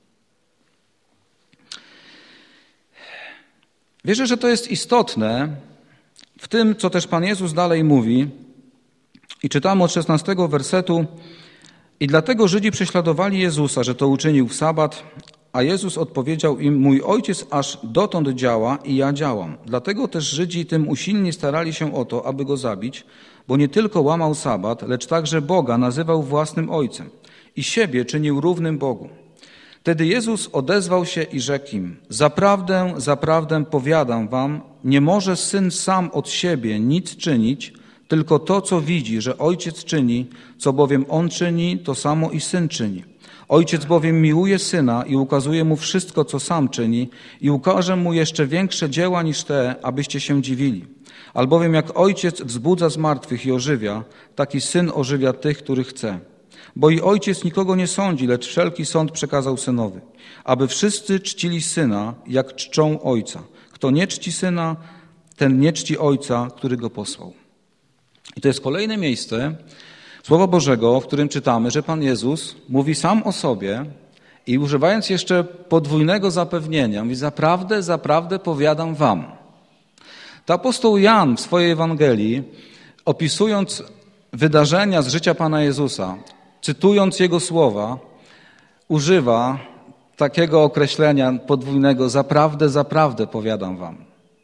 Wierzę, że to jest istotne w tym, co też Pan Jezus dalej mówi. I czytamy od szesnastego wersetu. I dlatego Żydzi prześladowali Jezusa, że to uczynił w sabat, a Jezus odpowiedział im: mój Ojciec aż dotąd działa i ja działam. Dlatego też Żydzi tym usilnie starali się o to, aby go zabić, bo nie tylko łamał sabat, lecz także Boga nazywał własnym Ojcem i siebie czynił równym Bogu. Wtedy Jezus odezwał się i rzekł im: zaprawdę, zaprawdę powiadam wam, nie może Syn sam od siebie nic czynić, tylko to, co widzi, że Ojciec czyni, co bowiem On czyni, to samo i Syn czyni. Ojciec bowiem miłuje Syna i ukazuje Mu wszystko, co Sam czyni, i ukaże Mu jeszcze większe dzieła niż te, abyście się dziwili. Albowiem jak Ojciec wzbudza z martwych i ożywia, tak i Syn ożywia tych, których chce. Bo i Ojciec nikogo nie sądzi, lecz wszelki sąd przekazał Synowi, aby wszyscy czcili Syna, jak czczą Ojca. Kto nie czci Syna, ten nie czci Ojca, który Go posłał. I to jest kolejne miejsce Słowa Bożego, w którym czytamy, że Pan Jezus mówi sam o sobie i używając jeszcze podwójnego zapewnienia, mówi: zaprawdę, zaprawdę powiadam wam. To apostoł Jan w swojej Ewangelii, opisując wydarzenia z życia Pana Jezusa, cytując Jego słowa, używa takiego określenia podwójnego: zaprawdę, zaprawdę powiadam wam.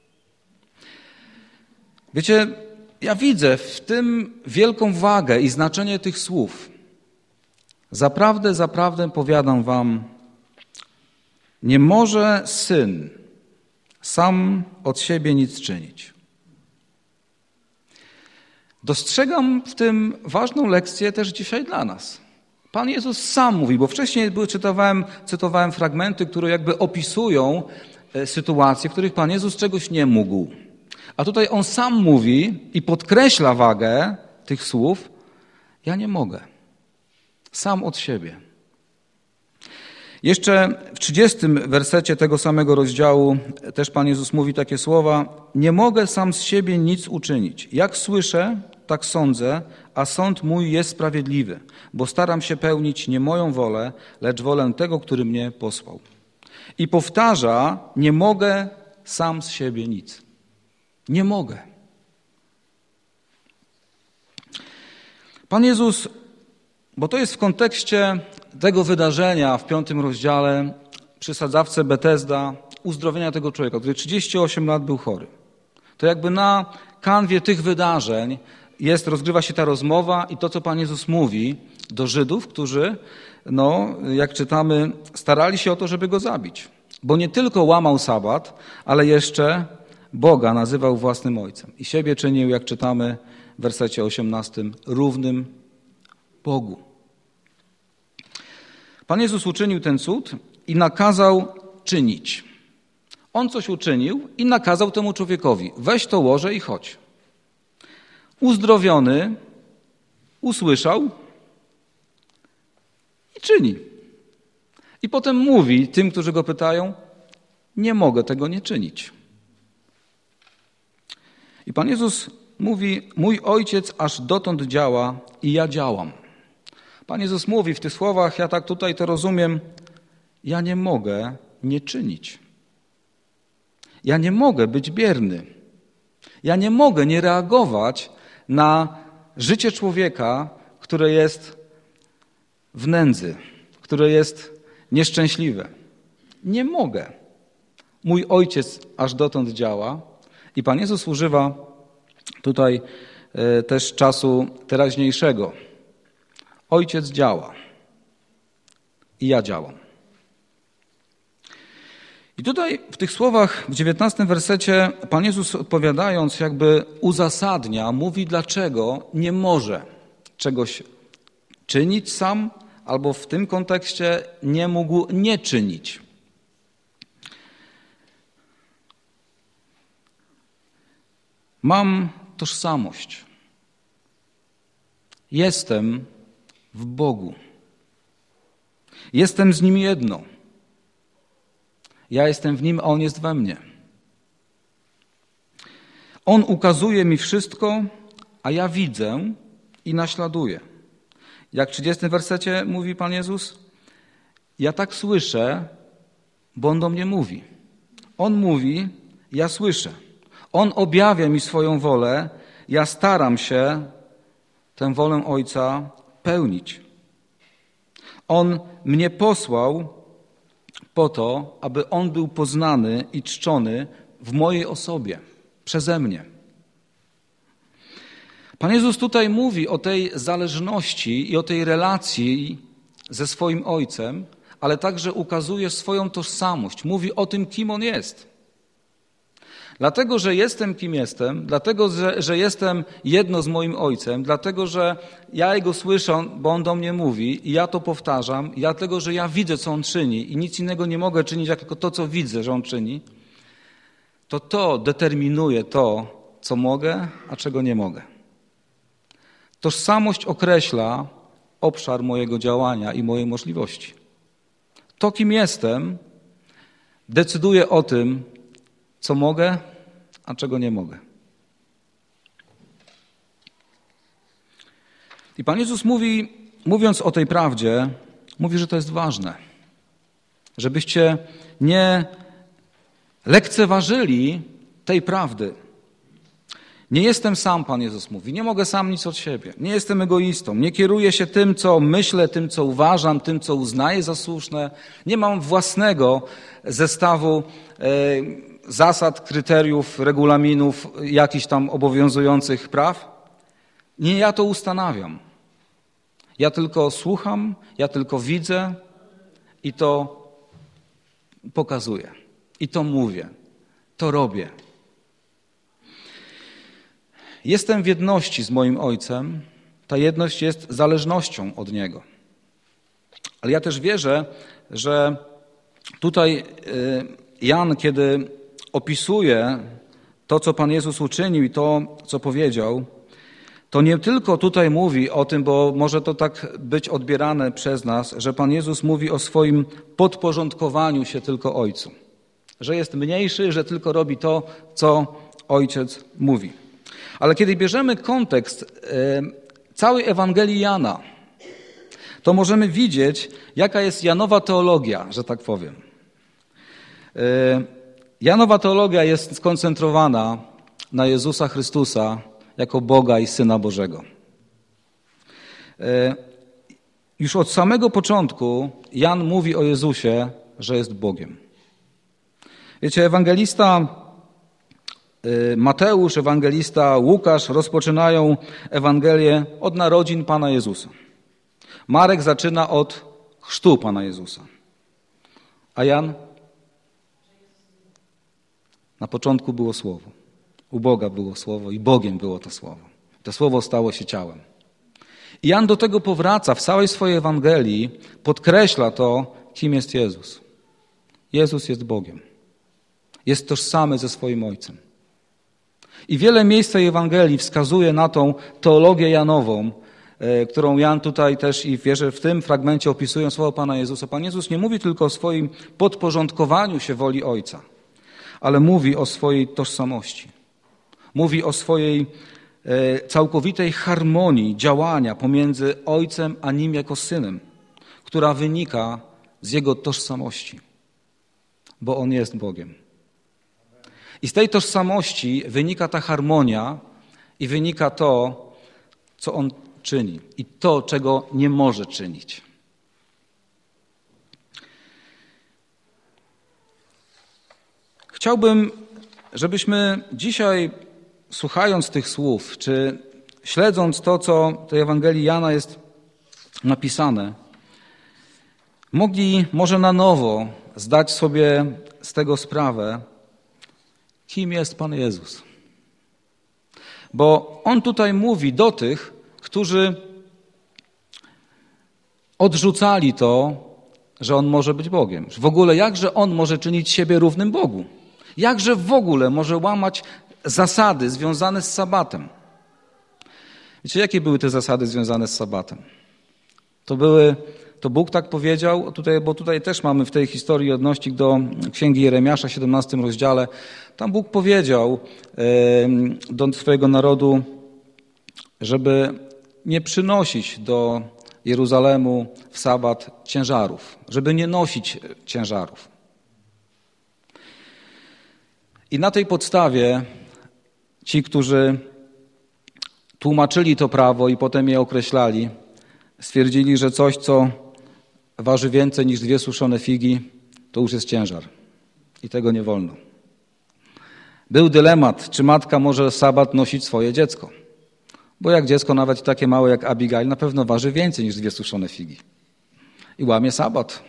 Wiecie, ja widzę w tym wielką wagę i znaczenie tych słów. Zaprawdę, zaprawdę powiadam wam, nie może Syn sam od siebie nic czynić. Dostrzegam w tym ważną lekcję też dzisiaj dla nas. Pan Jezus sam mówi, bo wcześniej cytowałem, cytowałem fragmenty, które jakby opisują sytuacje, w których Pan Jezus czegoś nie mógł. A tutaj On sam mówi i podkreśla wagę tych słów: ja nie mogę. Sam od siebie. Jeszcze w trzydziestym wersecie tego samego rozdziału też Pan Jezus mówi takie słowa: nie mogę sam z siebie nic uczynić. Jak słyszę, tak sądzę, a sąd mój jest sprawiedliwy, bo staram się pełnić nie moją wolę, lecz wolę tego, który mnie posłał. I powtarza: nie mogę sam z siebie nic. Nie mogę. Pan Jezus, bo to jest w kontekście tego wydarzenia w piątym rozdziale przy sadzawce Betesda, uzdrowienia tego człowieka, który trzydzieści osiem lat był chory. To jakby na kanwie tych wydarzeń jest, rozgrywa się ta rozmowa i to, co Pan Jezus mówi do Żydów, którzy, no, jak czytamy, starali się o to, żeby go zabić. Bo nie tylko łamał sabat, ale jeszcze Boga nazywał własnym ojcem. I siebie czynił, jak czytamy w wersecie osiemnastym, równym Bogu. Pan Jezus uczynił ten cud i nakazał czynić. On coś uczynił i nakazał temu człowiekowi: weź to łoże i chodź. Uzdrowiony usłyszał i czyni. I potem mówi tym, którzy go pytają: nie mogę tego nie czynić. I Pan Jezus mówi: mój ojciec aż dotąd działa i ja działam. Pan Jezus mówi w tych słowach, ja tak tutaj to rozumiem, ja nie mogę nie czynić. Ja nie mogę być bierny. Ja nie mogę nie reagować na życie człowieka, które jest w nędzy, które jest nieszczęśliwe. Nie mogę. Mój ojciec aż dotąd działa i Pan Jezus używa tutaj też czasu teraźniejszego. Ojciec działa i ja działam. I tutaj w tych słowach w dziewiętnastym wersecie Pan Jezus, odpowiadając, jakby uzasadnia, mówi, dlaczego nie może czegoś czynić sam, albo w tym kontekście nie mógł nie czynić. Mam tożsamość. Jestem w Bogu. Jestem z Nim jedno. Ja jestem w Nim, a On jest we mnie. On ukazuje mi wszystko, a ja widzę i naśladuję. Jak w trzydziestym wersecie mówi Pan Jezus: ja tak słyszę, bo On do mnie mówi. On mówi, ja słyszę. On objawia mi swoją wolę, ja staram się tę wolę Ojca pełnić. On mnie posłał po to, aby On był poznany i czczony w mojej osobie, przeze mnie. Pan Jezus tutaj mówi o tej zależności i o tej relacji ze swoim Ojcem, ale także ukazuje swoją tożsamość. Mówi o tym, kim On jest. Dlatego, że jestem kim jestem, dlatego, że, że jestem jedno z moim Ojcem, dlatego, że ja Jego słyszę, bo On do mnie mówi i ja to powtarzam, i dlatego, że ja widzę, co On czyni i nic innego nie mogę czynić, jak tylko to, co widzę, że On czyni, to to determinuje to, co mogę, a czego nie mogę. Tożsamość określa obszar mojego działania i mojej możliwości. To, kim jestem, decyduje o tym, co mogę, a czego nie mogę. I Pan Jezus mówi, mówiąc o tej prawdzie, mówi, że to jest ważne. Żebyście nie lekceważyli tej prawdy. Nie jestem sam, Pan Jezus mówi, nie mogę sam nic od siebie. Nie jestem egoistą, nie kieruję się tym, co myślę, tym, co uważam, tym, co uznaję za słuszne. Nie mam własnego zestawu e, zasad, kryteriów, regulaminów, jakichś tam obowiązujących praw. Nie ja to ustanawiam. Ja tylko słucham, ja tylko widzę i to pokazuję. I to mówię, to robię. Jestem w jedności z moim Ojcem. Ta jedność jest zależnością od Niego. Ale ja też wierzę, że tutaj Jan, kiedy opisuje to, co Pan Jezus uczynił i to, co powiedział, to nie tylko tutaj mówi o tym, bo może to tak być odbierane przez nas, że Pan Jezus mówi o swoim podporządkowaniu się tylko Ojcu. Że jest mniejszy, że tylko robi to, co Ojciec mówi. Ale kiedy bierzemy kontekst e, całej Ewangelii Jana, to możemy widzieć, jaka jest Janowa teologia, że tak powiem. E, Janowa teologia jest skoncentrowana na Jezusa Chrystusa jako Boga i Syna Bożego. E, już od samego początku Jan mówi o Jezusie, że jest Bogiem. Wiecie, ewangelista Mateusz, ewangelista Łukasz rozpoczynają Ewangelię od narodzin Pana Jezusa. Marek zaczyna od chrztu Pana Jezusa. A Jan? Na początku było Słowo. U Boga było Słowo i Bogiem było to Słowo. To Słowo stało się ciałem. I Jan do tego powraca w całej swojej Ewangelii, podkreśla to, kim jest Jezus. Jezus jest Bogiem. Jest tożsamy ze swoim Ojcem. I wiele miejsc tej Ewangelii wskazuje na tą teologię Janową, którą Jan tutaj też i wierzę w tym fragmencie opisują słowa Pana Jezusa. Pan Jezus nie mówi tylko o swoim podporządkowaniu się woli Ojca, ale mówi o swojej tożsamości. Mówi o swojej całkowitej harmonii działania pomiędzy Ojcem a Nim jako Synem, która wynika z Jego tożsamości, bo On jest Bogiem. I z tej tożsamości wynika ta harmonia i wynika to, co On czyni i to, czego nie może czynić. Chciałbym, żebyśmy dzisiaj, słuchając tych słów, czy śledząc to, co w tej Ewangelii Jana jest napisane, mogli może na nowo zdać sobie z tego sprawę, kim jest Pan Jezus. Bo On tutaj mówi do tych, którzy odrzucali to, że On może być Bogiem. W ogóle jakże On może czynić siebie równym Bogu? Jakże w ogóle może łamać zasady związane z Sabbatem? Wiecie, jakie były te zasady związane z Sabbatem? To były, to Bóg tak powiedział, tutaj, bo tutaj też mamy w tej historii odnośnik do Księgi Jeremiasza, siedemnastym rozdziale. Tam Bóg powiedział do swojego narodu, żeby nie przynosić do Jeruzalemu w Sabbat ciężarów, żeby nie nosić ciężarów. I na tej podstawie ci, którzy tłumaczyli to prawo i potem je określali, stwierdzili, że coś, co waży więcej niż dwie suszone figi, to już jest ciężar i tego nie wolno. Był dylemat, czy matka może w Sabbat nosić swoje dziecko. Bo jak dziecko, nawet takie małe jak Abigail, na pewno waży więcej niż dwie suszone figi. I łamie Sabbat.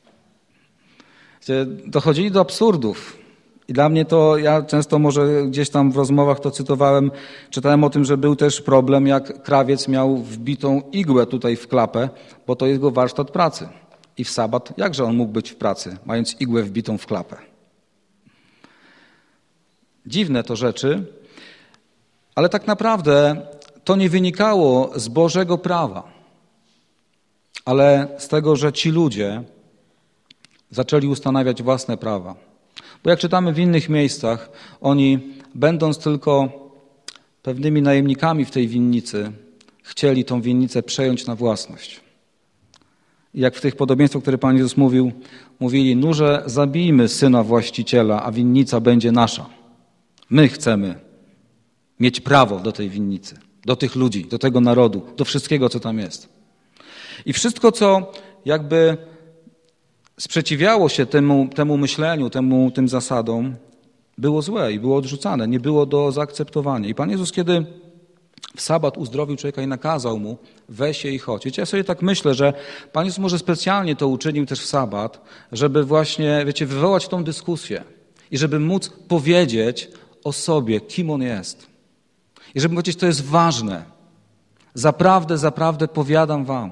Dochodzili do absurdów. I dla mnie to, ja często może gdzieś tam w rozmowach to cytowałem, czytałem o tym, że był też problem, jak krawiec miał wbitą igłę tutaj w klapę, bo to jest jego warsztat pracy. I w Sabbat, jakże on mógł być w pracy, mając igłę wbitą w klapę? Dziwne to rzeczy, ale tak naprawdę to nie wynikało z Bożego prawa, ale z tego, że ci ludzie zaczęli ustanawiać własne prawa. Bo jak czytamy w innych miejscach, oni, będąc tylko pewnymi najemnikami w tej winnicy, chcieli tą winnicę przejąć na własność. I jak w tych podobieństwach, które Pan Jezus mówił, mówili, nurze zabijmy syna właściciela, a winnica będzie nasza. My chcemy mieć prawo do tej winnicy, do tych ludzi, do tego narodu, do wszystkiego, co tam jest. I wszystko, co jakby sprzeciwiało się temu, temu myśleniu, temu, tym zasadom, było złe i było odrzucane, nie było do zaakceptowania. I Pan Jezus, kiedy w Sabat uzdrowił człowieka i nakazał mu, weź się i chodź. Wiecie, ja sobie tak myślę, że Pan Jezus może specjalnie to uczynił też w Sabat, żeby właśnie, wiecie, wywołać tą dyskusję i żeby móc powiedzieć o sobie, kim On jest. I żeby powiedzieć, to jest ważne. Zaprawdę, zaprawdę powiadam wam.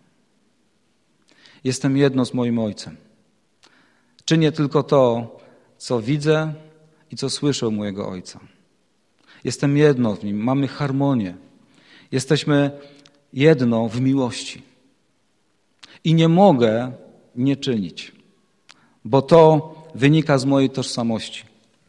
Jestem jedno z moim Ojcem. Czynię tylko to, co widzę i co słyszę u mojego Ojca. Jestem jedno w Nim, mamy harmonię. Jesteśmy jedno w miłości. I nie mogę nie czynić, bo to wynika z mojej tożsamości.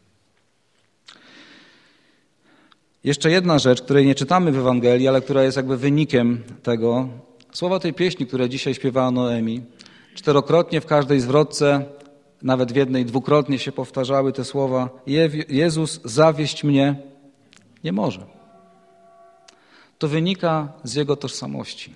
Jeszcze jedna rzecz, której nie czytamy w Ewangelii, ale która jest jakby wynikiem tego. Słowa tej pieśni, które dzisiaj śpiewała Noemi, czterokrotnie w każdej zwrotce, nawet w jednej dwukrotnie się powtarzały te słowa. Je- Jezus zawieść mnie nie może. To wynika z Jego tożsamości.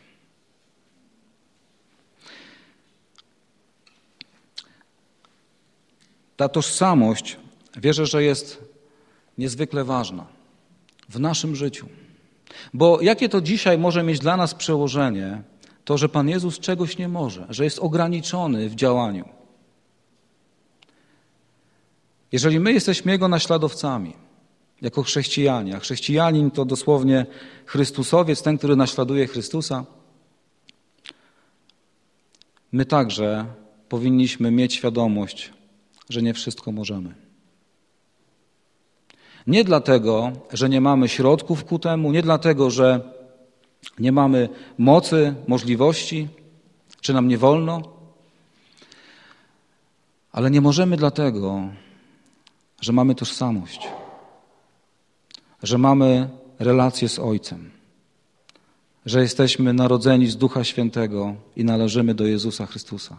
Ta tożsamość, wierzę, że jest niezwykle ważna w naszym życiu. Bo jakie to dzisiaj może mieć dla nas przełożenie, to, że Pan Jezus czegoś nie może, że jest ograniczony w działaniu. Jeżeli my jesteśmy Jego naśladowcami, jako chrześcijanie, a chrześcijanin to dosłownie Chrystusowiec, ten, który naśladuje Chrystusa, my także powinniśmy mieć świadomość, że nie wszystko możemy. Nie dlatego, że nie mamy środków ku temu, nie dlatego, że nie mamy mocy, możliwości, czy nam nie wolno, ale nie możemy dlatego, że mamy tożsamość, że mamy relację z Ojcem, że jesteśmy narodzeni z Ducha Świętego i należymy do Jezusa Chrystusa.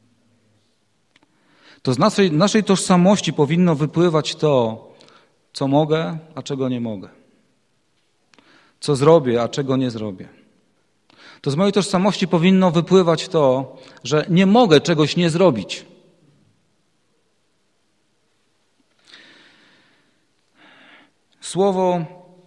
To z naszej, naszej tożsamości powinno wypływać to, co mogę, a czego nie mogę. Co zrobię, a czego nie zrobię. To z mojej tożsamości powinno wypływać to, że nie mogę czegoś nie zrobić. Słowo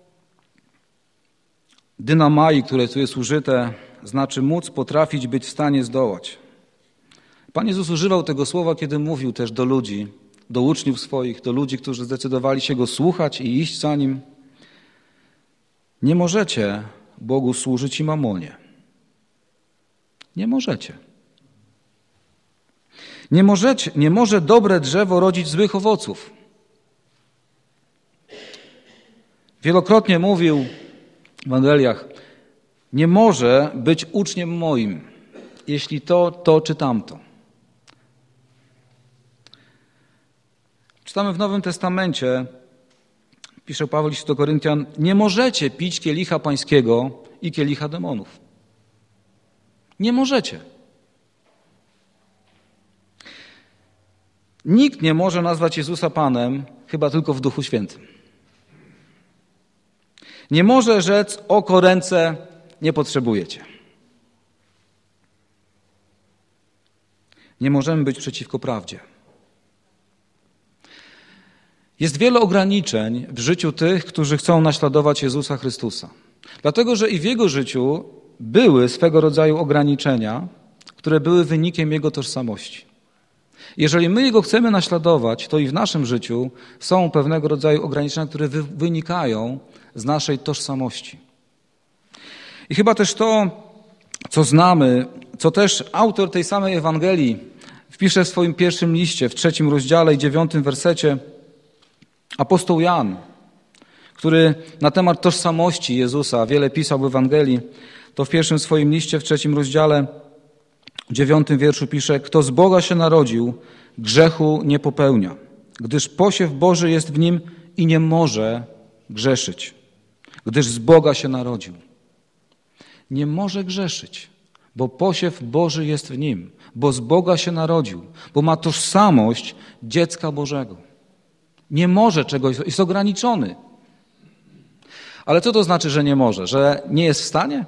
dynamai, które tu jest użyte, znaczy móc, potrafić, być w stanie zdołać. Pan Jezus używał tego słowa, kiedy mówił też do ludzi, do uczniów swoich, do ludzi, którzy zdecydowali się Go słuchać i iść za Nim. Nie możecie Bogu służyć i mamonie. Nie możecie. Nie możecie, nie może dobre drzewo rodzić złych owoców. Wielokrotnie mówił w Ewangeliach, nie może być uczniem moim, jeśli to, to czy tamto. Czytamy w Nowym Testamencie, pisze Paweł do Koryntian, nie możecie pić kielicha pańskiego i kielicha demonów. Nie możecie. Nikt nie może nazwać Jezusa Panem, chyba tylko w Duchu Świętym. Nie może rzec oko, ręce, nie potrzebujecie. Nie możemy być przeciwko prawdzie. Jest wiele ograniczeń w życiu tych, którzy chcą naśladować Jezusa Chrystusa. Dlatego, że i w Jego życiu były swego rodzaju ograniczenia, które były wynikiem Jego tożsamości. Jeżeli my Jego chcemy naśladować, to i w naszym życiu są pewnego rodzaju ograniczenia, które wynikają z naszej tożsamości. I chyba też to, co znamy, co też autor tej samej Ewangelii wpisze w swoim pierwszym liście, w trzecim rozdziale i dziewiątym wersecie, apostoł Jan, który na temat tożsamości Jezusa wiele pisał w Ewangelii, to w pierwszym swoim liście, w trzecim rozdziale, w dziewiątym wierszu pisze, kto z Boga się narodził, grzechu nie popełnia, gdyż posiew Boży jest w nim i nie może grzeszyć, gdyż z Boga się narodził. Nie może grzeszyć, bo posiew Boży jest w nim, bo z Boga się narodził, bo ma tożsamość dziecka Bożego. Nie może czegoś, jest ograniczony. Ale co to znaczy, że nie może? Że nie jest w stanie?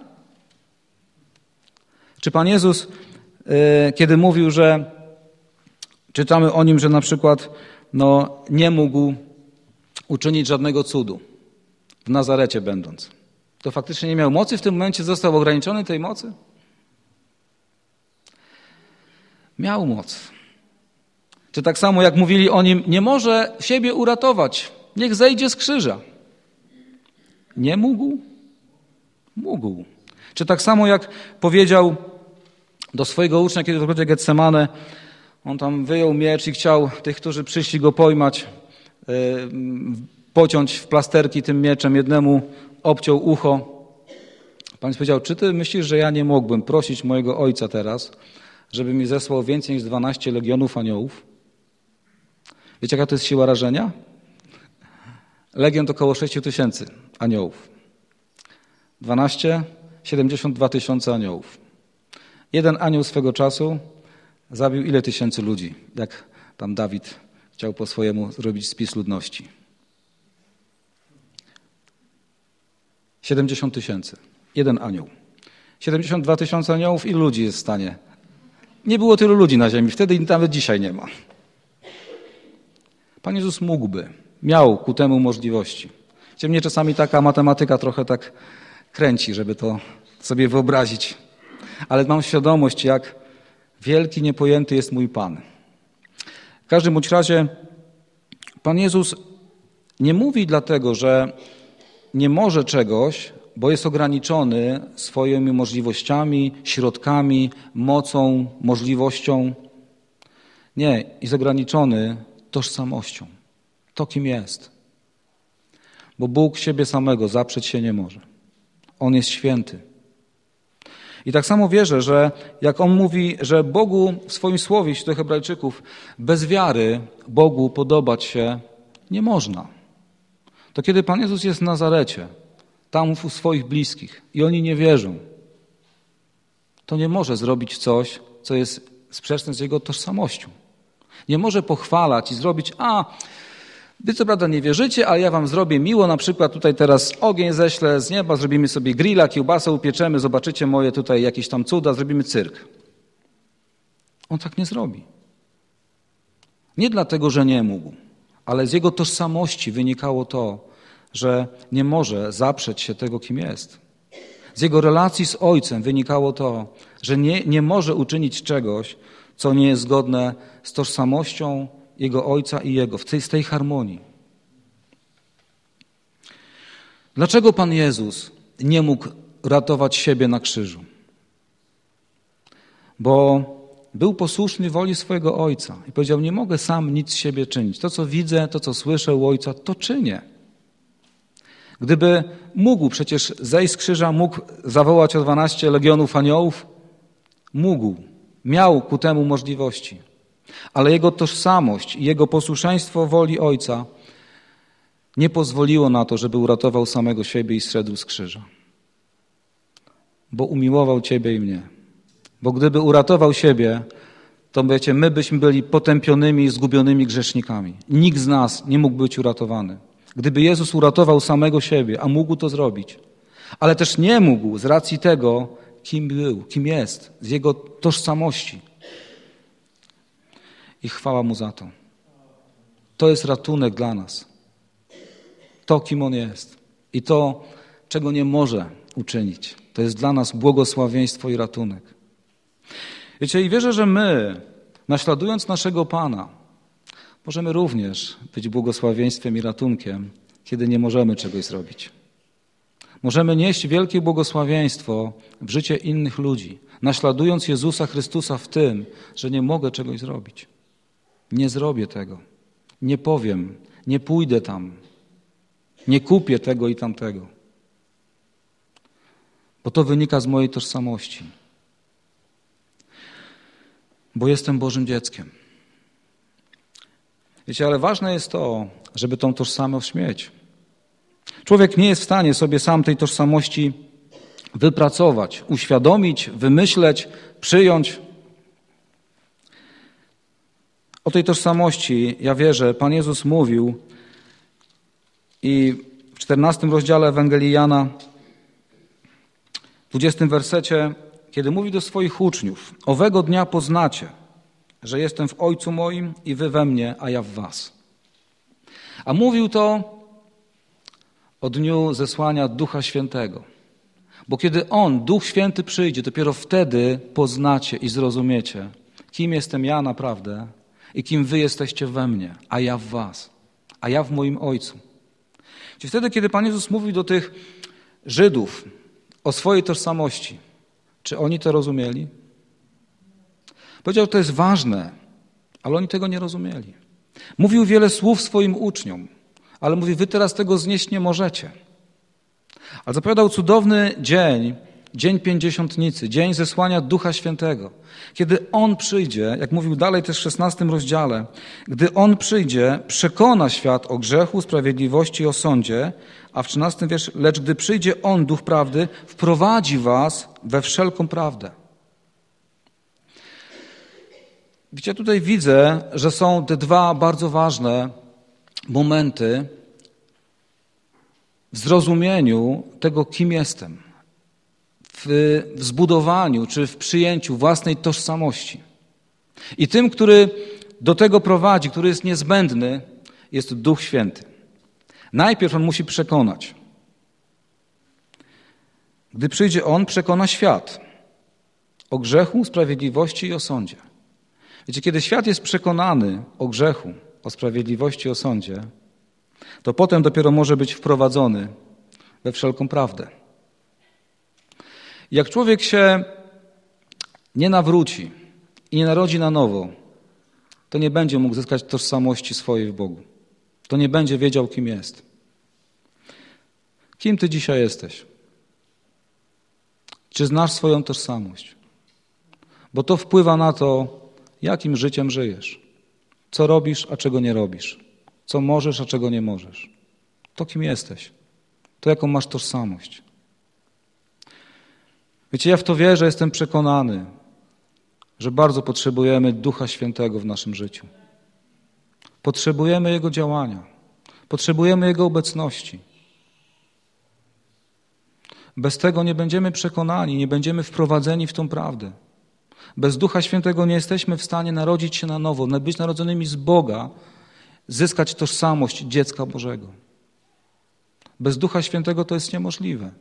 Czy Pan Jezus, yy, kiedy mówił, że czytamy o Nim, że na przykład no, nie mógł uczynić żadnego cudu w Nazarecie będąc, to faktycznie nie miał mocy? W tym momencie został ograniczony tej mocy? Miał moc. Czy tak samo jak mówili o Nim, nie może siebie uratować, niech zejdzie z krzyża. Nie mógł? Mógł. Czy tak samo jak powiedział do swojego ucznia, kiedy w ogrodzie Getsemane, on tam wyjął miecz i chciał tych, którzy przyszli go pojmać, yy, pociąć w plasterki tym mieczem, jednemu obciął ucho, Pan Jezus powiedział, czy ty myślisz, że ja nie mógłbym prosić mojego Ojca teraz, żeby mi zesłał więcej niż dwanaście legionów aniołów? Wiecie, jaka to jest siła rażenia? Legion to około sześć tysięcy aniołów. dwanaście, siedemdziesiąt dwa tysiące aniołów. Jeden anioł swego czasu zabił ile tysięcy ludzi, jak tam Dawid chciał po swojemu zrobić spis ludności. siedemdziesiąt tysięcy. Jeden anioł. siedemdziesiąt dwa tysiące aniołów i ludzi jest w stanie. Nie było tylu ludzi na ziemi, wtedy nawet dzisiaj nie ma. Pan Jezus mógłby, miał ku temu możliwości. Wiecie, mnie czasami taka matematyka trochę tak kręci, żeby to sobie wyobrazić. Ale mam świadomość, jak wielki, niepojęty jest mój Pan. W każdym bądź razie Pan Jezus nie mówi dlatego, że nie może czegoś, bo jest ograniczony swoimi możliwościami, środkami, mocą, możliwością. Nie, jest ograniczony tożsamością. To, kim jest. Bo Bóg siebie samego zaprzeć się nie może. On jest święty. I tak samo wierzę, że jak On mówi, że Bogu w swoim słowie, jeśli do Hebrajczyków, bez wiary Bogu podobać się nie można. To kiedy Pan Jezus jest w Nazarecie, tam u swoich bliskich i oni nie wierzą, to nie może zrobić coś, co jest sprzeczne z Jego tożsamością. Nie może pochwalać i zrobić, a wy co prawda nie wierzycie, ale ja wam zrobię miło, na przykład tutaj teraz ogień ześlę z nieba, zrobimy sobie grilla, kiełbasę upieczemy, zobaczycie moje tutaj jakieś tam cuda, zrobimy cyrk. On tak nie zrobi. Nie dlatego, że nie mógł, ale z Jego tożsamości wynikało to, że nie może zaprzeć się tego, kim jest. Z Jego relacji z Ojcem wynikało to, że nie, nie może uczynić czegoś, co nie jest zgodne z tożsamością Jego Ojca i Jego, w tej, z tej harmonii. Dlaczego Pan Jezus nie mógł ratować siebie na krzyżu? Bo był posłuszny woli swojego Ojca i powiedział, nie mogę sam nic z siebie czynić. To, co widzę, to, co słyszę u Ojca, to czynię. Gdyby mógł przecież zejść z krzyża, mógł zawołać o dwanaście legionów aniołów, mógł, miał ku temu możliwości. Ale jego tożsamość i jego posłuszeństwo woli Ojca nie pozwoliło na to, żeby uratował samego siebie i zszedł z krzyża. Bo umiłował Ciebie i mnie. Bo gdyby uratował siebie, to wiecie, my byśmy byli potępionymi i zgubionymi grzesznikami. Nikt z nas nie mógł być uratowany. Gdyby Jezus uratował samego siebie, a mógł to zrobić, ale też nie mógł z racji tego, kim był, kim jest, z Jego tożsamości. I chwała Mu za to. To jest ratunek dla nas. To, kim On jest. I to, czego nie może uczynić. To jest dla nas błogosławieństwo i ratunek. Wiecie, i wierzę, że my, naśladując naszego Pana, możemy również być błogosławieństwem i ratunkiem, kiedy nie możemy czegoś zrobić. Możemy nieść wielkie błogosławieństwo w życie innych ludzi, naśladując Jezusa Chrystusa w tym, że nie mogę czegoś zrobić. Nie zrobię tego. Nie powiem. Nie pójdę tam. Nie kupię tego i tamtego. Bo to wynika z mojej tożsamości. Bo jestem Bożym dzieckiem. Wiecie, ale ważne jest to, żeby tą tożsamość mieć. Człowiek nie jest w stanie sobie sam tej tożsamości wypracować, uświadomić, wymyśleć, przyjąć. O tej tożsamości, ja wierzę, Pan Jezus mówił i w czternastym rozdziale Ewangelii Jana, w dwudziestym wersecie, kiedy mówi do swoich uczniów, owego dnia poznacie, że jestem w Ojcu moim i wy we mnie, a ja w was. A mówił to o dniu zesłania Ducha Świętego. Bo kiedy On, Duch Święty przyjdzie, dopiero wtedy poznacie i zrozumiecie, kim jestem ja naprawdę i kim wy jesteście we mnie, a ja w was, a ja w moim Ojcu. Czyli wtedy, kiedy Pan Jezus mówił do tych Żydów o swojej tożsamości, czy oni to rozumieli? Powiedział, że to jest ważne, ale oni tego nie rozumieli. Mówił wiele słów swoim uczniom, ale mówi, wy teraz tego znieść nie możecie. Ale zapowiadał cudowny dzień, dzień pięćdziesiątnicy, dzień zesłania Ducha Świętego. Kiedy On przyjdzie, jak mówił dalej też w szesnastym rozdziale, gdy On przyjdzie, przekona świat o grzechu, sprawiedliwości i o sądzie, a w trzynastym wierszu, lecz gdy przyjdzie On, Duch Prawdy, wprowadzi was we wszelką prawdę. Widzicie, tutaj widzę, że są te dwa bardzo ważne momenty w zrozumieniu tego, kim jestem, w, w zbudowaniu czy w przyjęciu własnej tożsamości. I tym, który do tego prowadzi, który jest niezbędny, jest Duch Święty. Najpierw On musi przekonać. Gdy przyjdzie On, przekona świat o grzechu, sprawiedliwości i o sądzie. Wiecie, kiedy świat jest przekonany o grzechu, o sprawiedliwości, o sądzie, to potem dopiero może być wprowadzony we wszelką prawdę. Jak człowiek się nie nawróci i nie narodzi na nowo, to nie będzie mógł zyskać tożsamości swojej w Bogu. To nie będzie wiedział, kim jest. Kim ty dzisiaj jesteś? Czy znasz swoją tożsamość? Bo to wpływa na to, jakim życiem żyjesz. Co robisz, a czego nie robisz. Co możesz, a czego nie możesz. To, kim jesteś. To, jaką masz tożsamość. Wiecie, ja w to wierzę, jestem przekonany, że bardzo potrzebujemy Ducha Świętego w naszym życiu. Potrzebujemy Jego działania. Potrzebujemy Jego obecności. Bez tego nie będziemy przekonani, nie będziemy wprowadzeni w tą prawdę. Bez Ducha Świętego nie jesteśmy w stanie narodzić się na nowo, być narodzonymi z Boga, zyskać tożsamość dziecka Bożego. Bez Ducha Świętego to jest niemożliwe.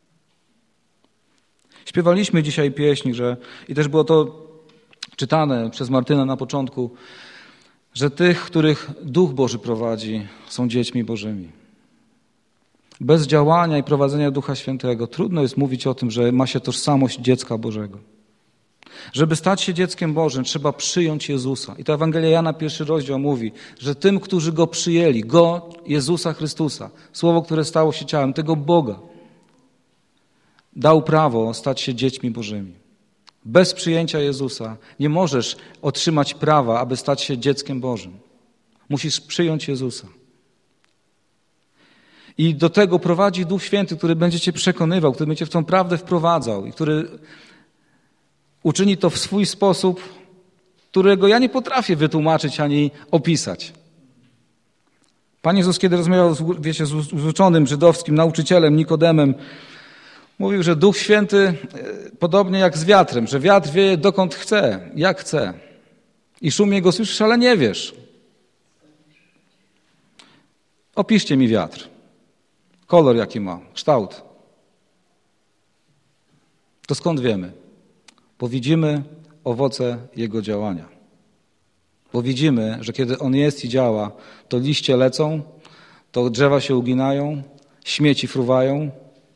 Śpiewaliśmy dzisiaj pieśń, że, i też było to czytane przez Martyna na początku, że tych, których Duch Boży prowadzi, są dziećmi Bożymi. Bez działania i prowadzenia Ducha Świętego trudno jest mówić o tym, że ma się tożsamość dziecka Bożego. Żeby stać się dzieckiem Bożym, trzeba przyjąć Jezusa. I ta Ewangelia Jana, pierwszy rozdział mówi, że tym, którzy Go przyjęli, Go, Jezusa Chrystusa, Słowo, które stało się ciałem, tego Boga, dał prawo stać się dziećmi Bożymi. Bez przyjęcia Jezusa nie możesz otrzymać prawa, aby stać się dzieckiem Bożym. Musisz przyjąć Jezusa. I do tego prowadzi Duch Święty, który będzie cię przekonywał, który będzie w tą prawdę wprowadzał i który uczyni to w swój sposób, którego ja nie potrafię wytłumaczyć ani opisać. Pan Jezus, kiedy rozmawiał z, wiecie, z uczonym żydowskim nauczycielem Nikodemem, mówił, że Duch Święty podobnie jak z wiatrem, że wiatr wieje dokąd chce, jak chce. I szum jego słyszysz, ale nie wiesz. Opiszcie mi wiatr. Kolor jaki ma, kształt. To skąd wiemy? Bo widzimy owoce Jego działania. Bo widzimy, że kiedy On jest i działa, to liście lecą, to drzewa się uginają, śmieci fruwają.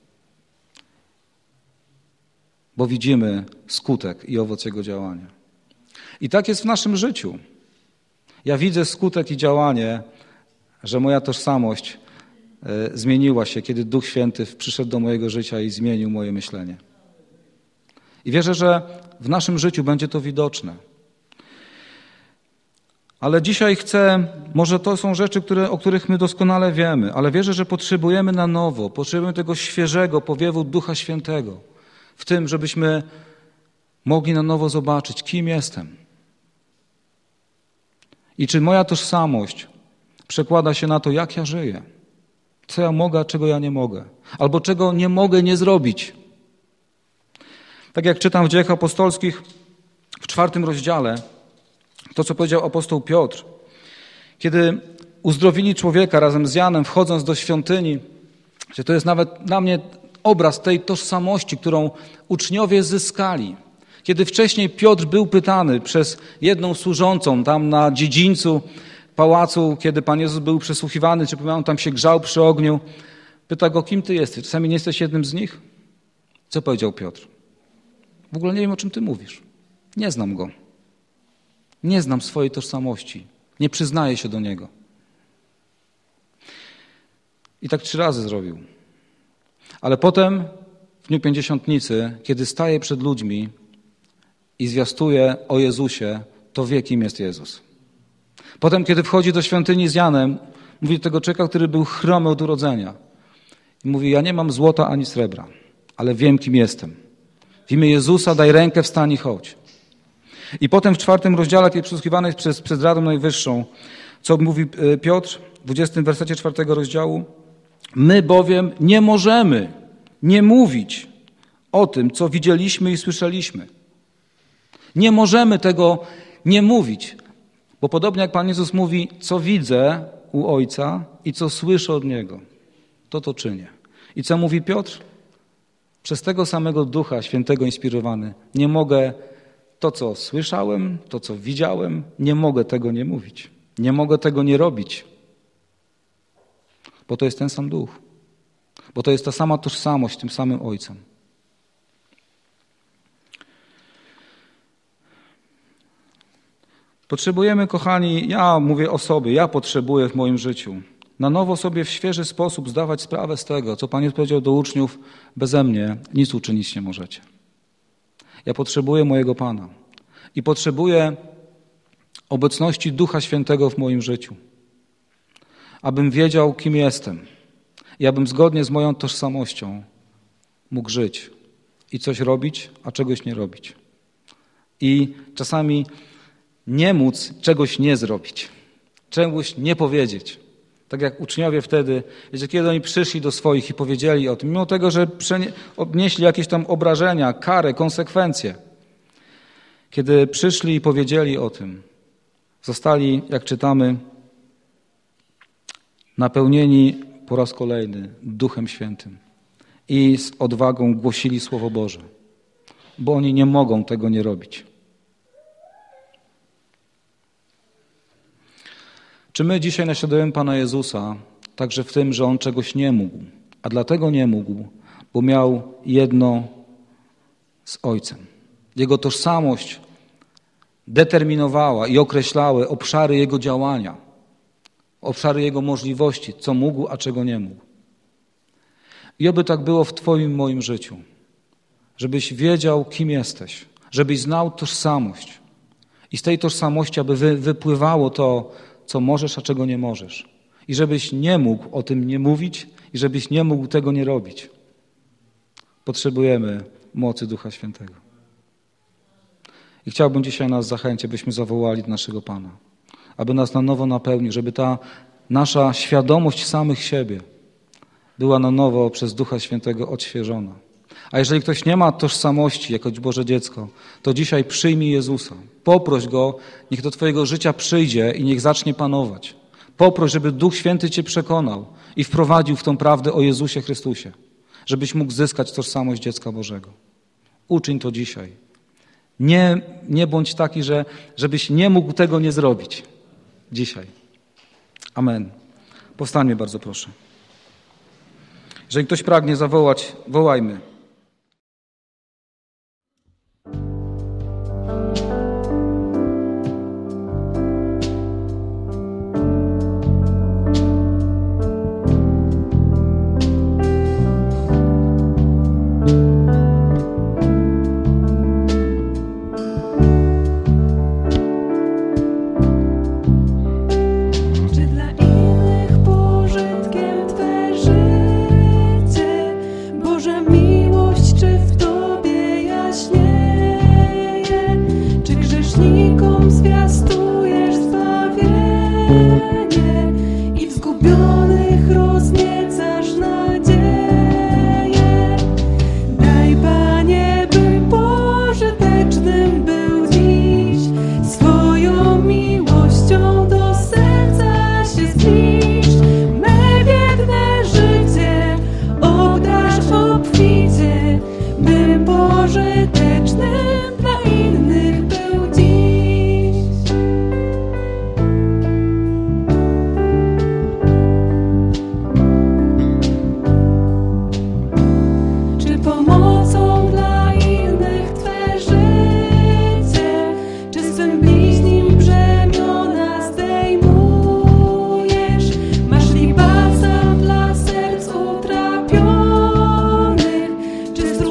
Bo widzimy skutek i owoc Jego działania. I tak jest w naszym życiu. Ja widzę skutek i działanie, że moja tożsamość zmieniła się, kiedy Duch Święty przyszedł do mojego życia i zmienił moje myślenie. I wierzę, że w naszym życiu będzie to widoczne. Ale dzisiaj chcę, może to są rzeczy, które, o których my doskonale wiemy, ale wierzę, że potrzebujemy na nowo, potrzebujemy tego świeżego powiewu Ducha Świętego w tym, żebyśmy mogli na nowo zobaczyć, kim jestem. I czy moja tożsamość przekłada się na to, jak ja żyję. Co ja mogę, a czego ja nie mogę. Albo czego nie mogę nie zrobić. Tak jak czytam w Dziejach Apostolskich w czwartym rozdziale, to co powiedział apostoł Piotr, kiedy uzdrowili człowieka razem z Janem, wchodząc do świątyni, że to jest nawet dla mnie obraz tej tożsamości, którą uczniowie zyskali. Kiedy wcześniej Piotr był pytany przez jedną służącą tam na dziedzińcu pałacu, kiedy Pan Jezus był przesłuchiwany, czy on tam się grzał przy ogniu, pyta go, kim ty jesteś? Czasami nie jesteś jednym z nich? Co powiedział Piotr? W ogóle nie wiem, o czym ty mówisz. Nie znam go. Nie znam swojej tożsamości. Nie przyznaję się do niego. I tak trzy razy zrobił. Ale potem w dniu Pięćdziesiątnicy, kiedy staje przed ludźmi i zwiastuje o Jezusie, to wie, kim jest Jezus. Potem, kiedy wchodzi do świątyni z Janem, mówi do tego człowieka, który był chromy od urodzenia. I mówi, ja nie mam złota ani srebra, ale wiem, kim jestem. W imię Jezusa daj rękę, wstań i chodź. I potem w czwartym rozdziale, kiedy przesłuchiwany jest przez, przez Radą Najwyższą, co mówi Piotr w dwudziestym wersecie czwartego rozdziału? My bowiem nie możemy nie mówić o tym, co widzieliśmy i słyszeliśmy. Nie możemy tego nie mówić, bo podobnie jak Pan Jezus mówi, co widzę u Ojca i co słyszę od Niego, to to czynię. I co mówi Piotr? Przez tego samego Ducha Świętego inspirowany nie mogę to, co słyszałem, to, co widziałem, nie mogę tego nie mówić. Nie mogę tego nie robić, bo to jest ten sam Duch, bo to jest ta sama tożsamość tym samym Ojcem. Potrzebujemy, kochani, ja mówię o sobie, ja potrzebuję w moim życiu na nowo sobie w świeży sposób zdawać sprawę z tego, co Pan Jezus powiedział do uczniów, beze mnie nic uczynić nie możecie. Ja potrzebuję mojego Pana i potrzebuję obecności Ducha Świętego w moim życiu, abym wiedział, kim jestem i abym zgodnie z moją tożsamością mógł żyć i coś robić, a czegoś nie robić. I czasami nie móc czegoś nie zrobić, czegoś nie powiedzieć. Tak jak uczniowie wtedy, wiecie, kiedy oni przyszli do swoich i powiedzieli o tym, mimo tego, że odnieśli jakieś tam obrażenia, karę, konsekwencje. Kiedy przyszli i powiedzieli o tym, zostali, jak czytamy, napełnieni po raz kolejny Duchem Świętym i z odwagą głosili Słowo Boże, bo oni nie mogą tego nie robić. Czy my dzisiaj naśladujemy Pana Jezusa także w tym, że On czegoś nie mógł, a dlatego nie mógł, bo miał jedno z Ojcem. Jego tożsamość determinowała i określały obszary Jego działania, obszary Jego możliwości, co mógł, a czego nie mógł. I oby tak było w Twoim i moim życiu, żebyś wiedział, kim jesteś, żebyś znał tożsamość i z tej tożsamości, aby wy, wypływało to, co możesz, a czego nie możesz. I żebyś nie mógł o tym nie mówić i żebyś nie mógł tego nie robić. Potrzebujemy mocy Ducha Świętego. I chciałbym dzisiaj nas zachęcić, abyśmy zawołali do naszego Pana, aby nas na nowo napełnił, żeby ta nasza świadomość samych siebie była na nowo przez Ducha Świętego odświeżona. A jeżeli ktoś nie ma tożsamości jako Boże dziecko, to dzisiaj przyjmij Jezusa. Poproś Go, niech do Twojego życia przyjdzie i niech zacznie panować. Poproś, żeby Duch Święty Cię przekonał i wprowadził w tą prawdę o Jezusie Chrystusie, żebyś mógł zyskać tożsamość dziecka Bożego. Uczyń to dzisiaj. Nie, nie bądź taki, że, żebyś nie mógł tego nie zrobić. Dzisiaj. Amen. Powstańmy bardzo proszę. Jeżeli ktoś pragnie zawołać, wołajmy. Czy dla innych pożytkiem Twe życie, Boża miłość, czy w Tobie jaśnieje? Czy grzesznikom zwiastujesz zbawienie i w zgubionych rozniecasz nadzieję? Daj, Panie, bym pożytecznym był dziś, swoją miłością do serca się zbliż. Me biedne życie obdarz obficie, bym pożytecznym dla innych był dziś. Czy pomocą dla innych Twe życie, czy swym bliźnim brzemiona zdejmujesz? Masz li balsam dla serc utrapionych, czy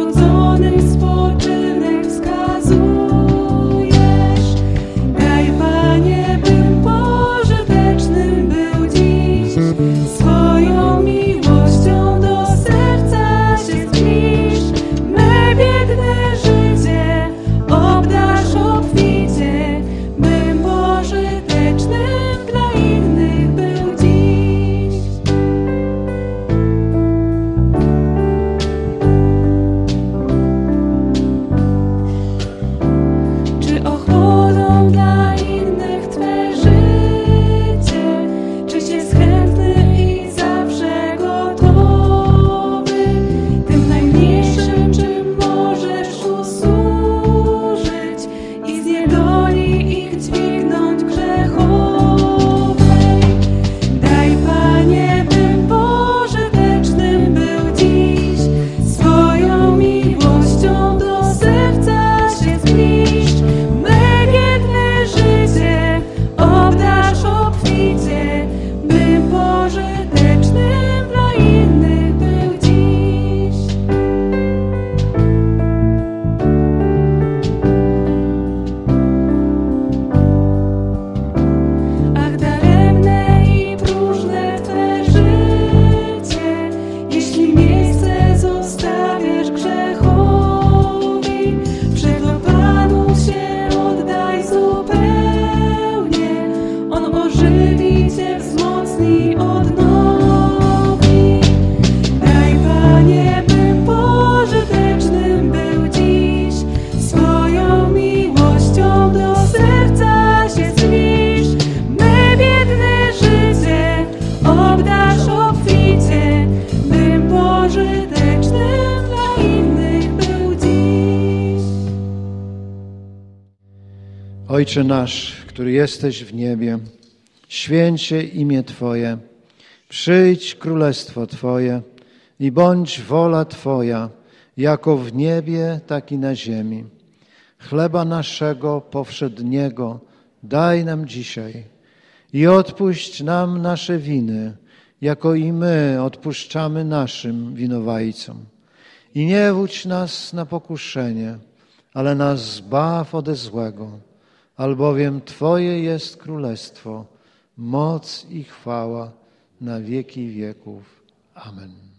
Ojcze nasz, który jesteś w niebie, święć się imię Twoje, przyjdź królestwo Twoje i bądź wola Twoja, jako w niebie, tak i na ziemi. Chleba naszego powszedniego daj nam dzisiaj i odpuść nam nasze winy, jako i my odpuszczamy naszym winowajcom. I nie wódź nas na pokuszenie, ale nas zbaw ode złego, albowiem Twoje jest królestwo, moc i chwała na wieki wieków. Amen.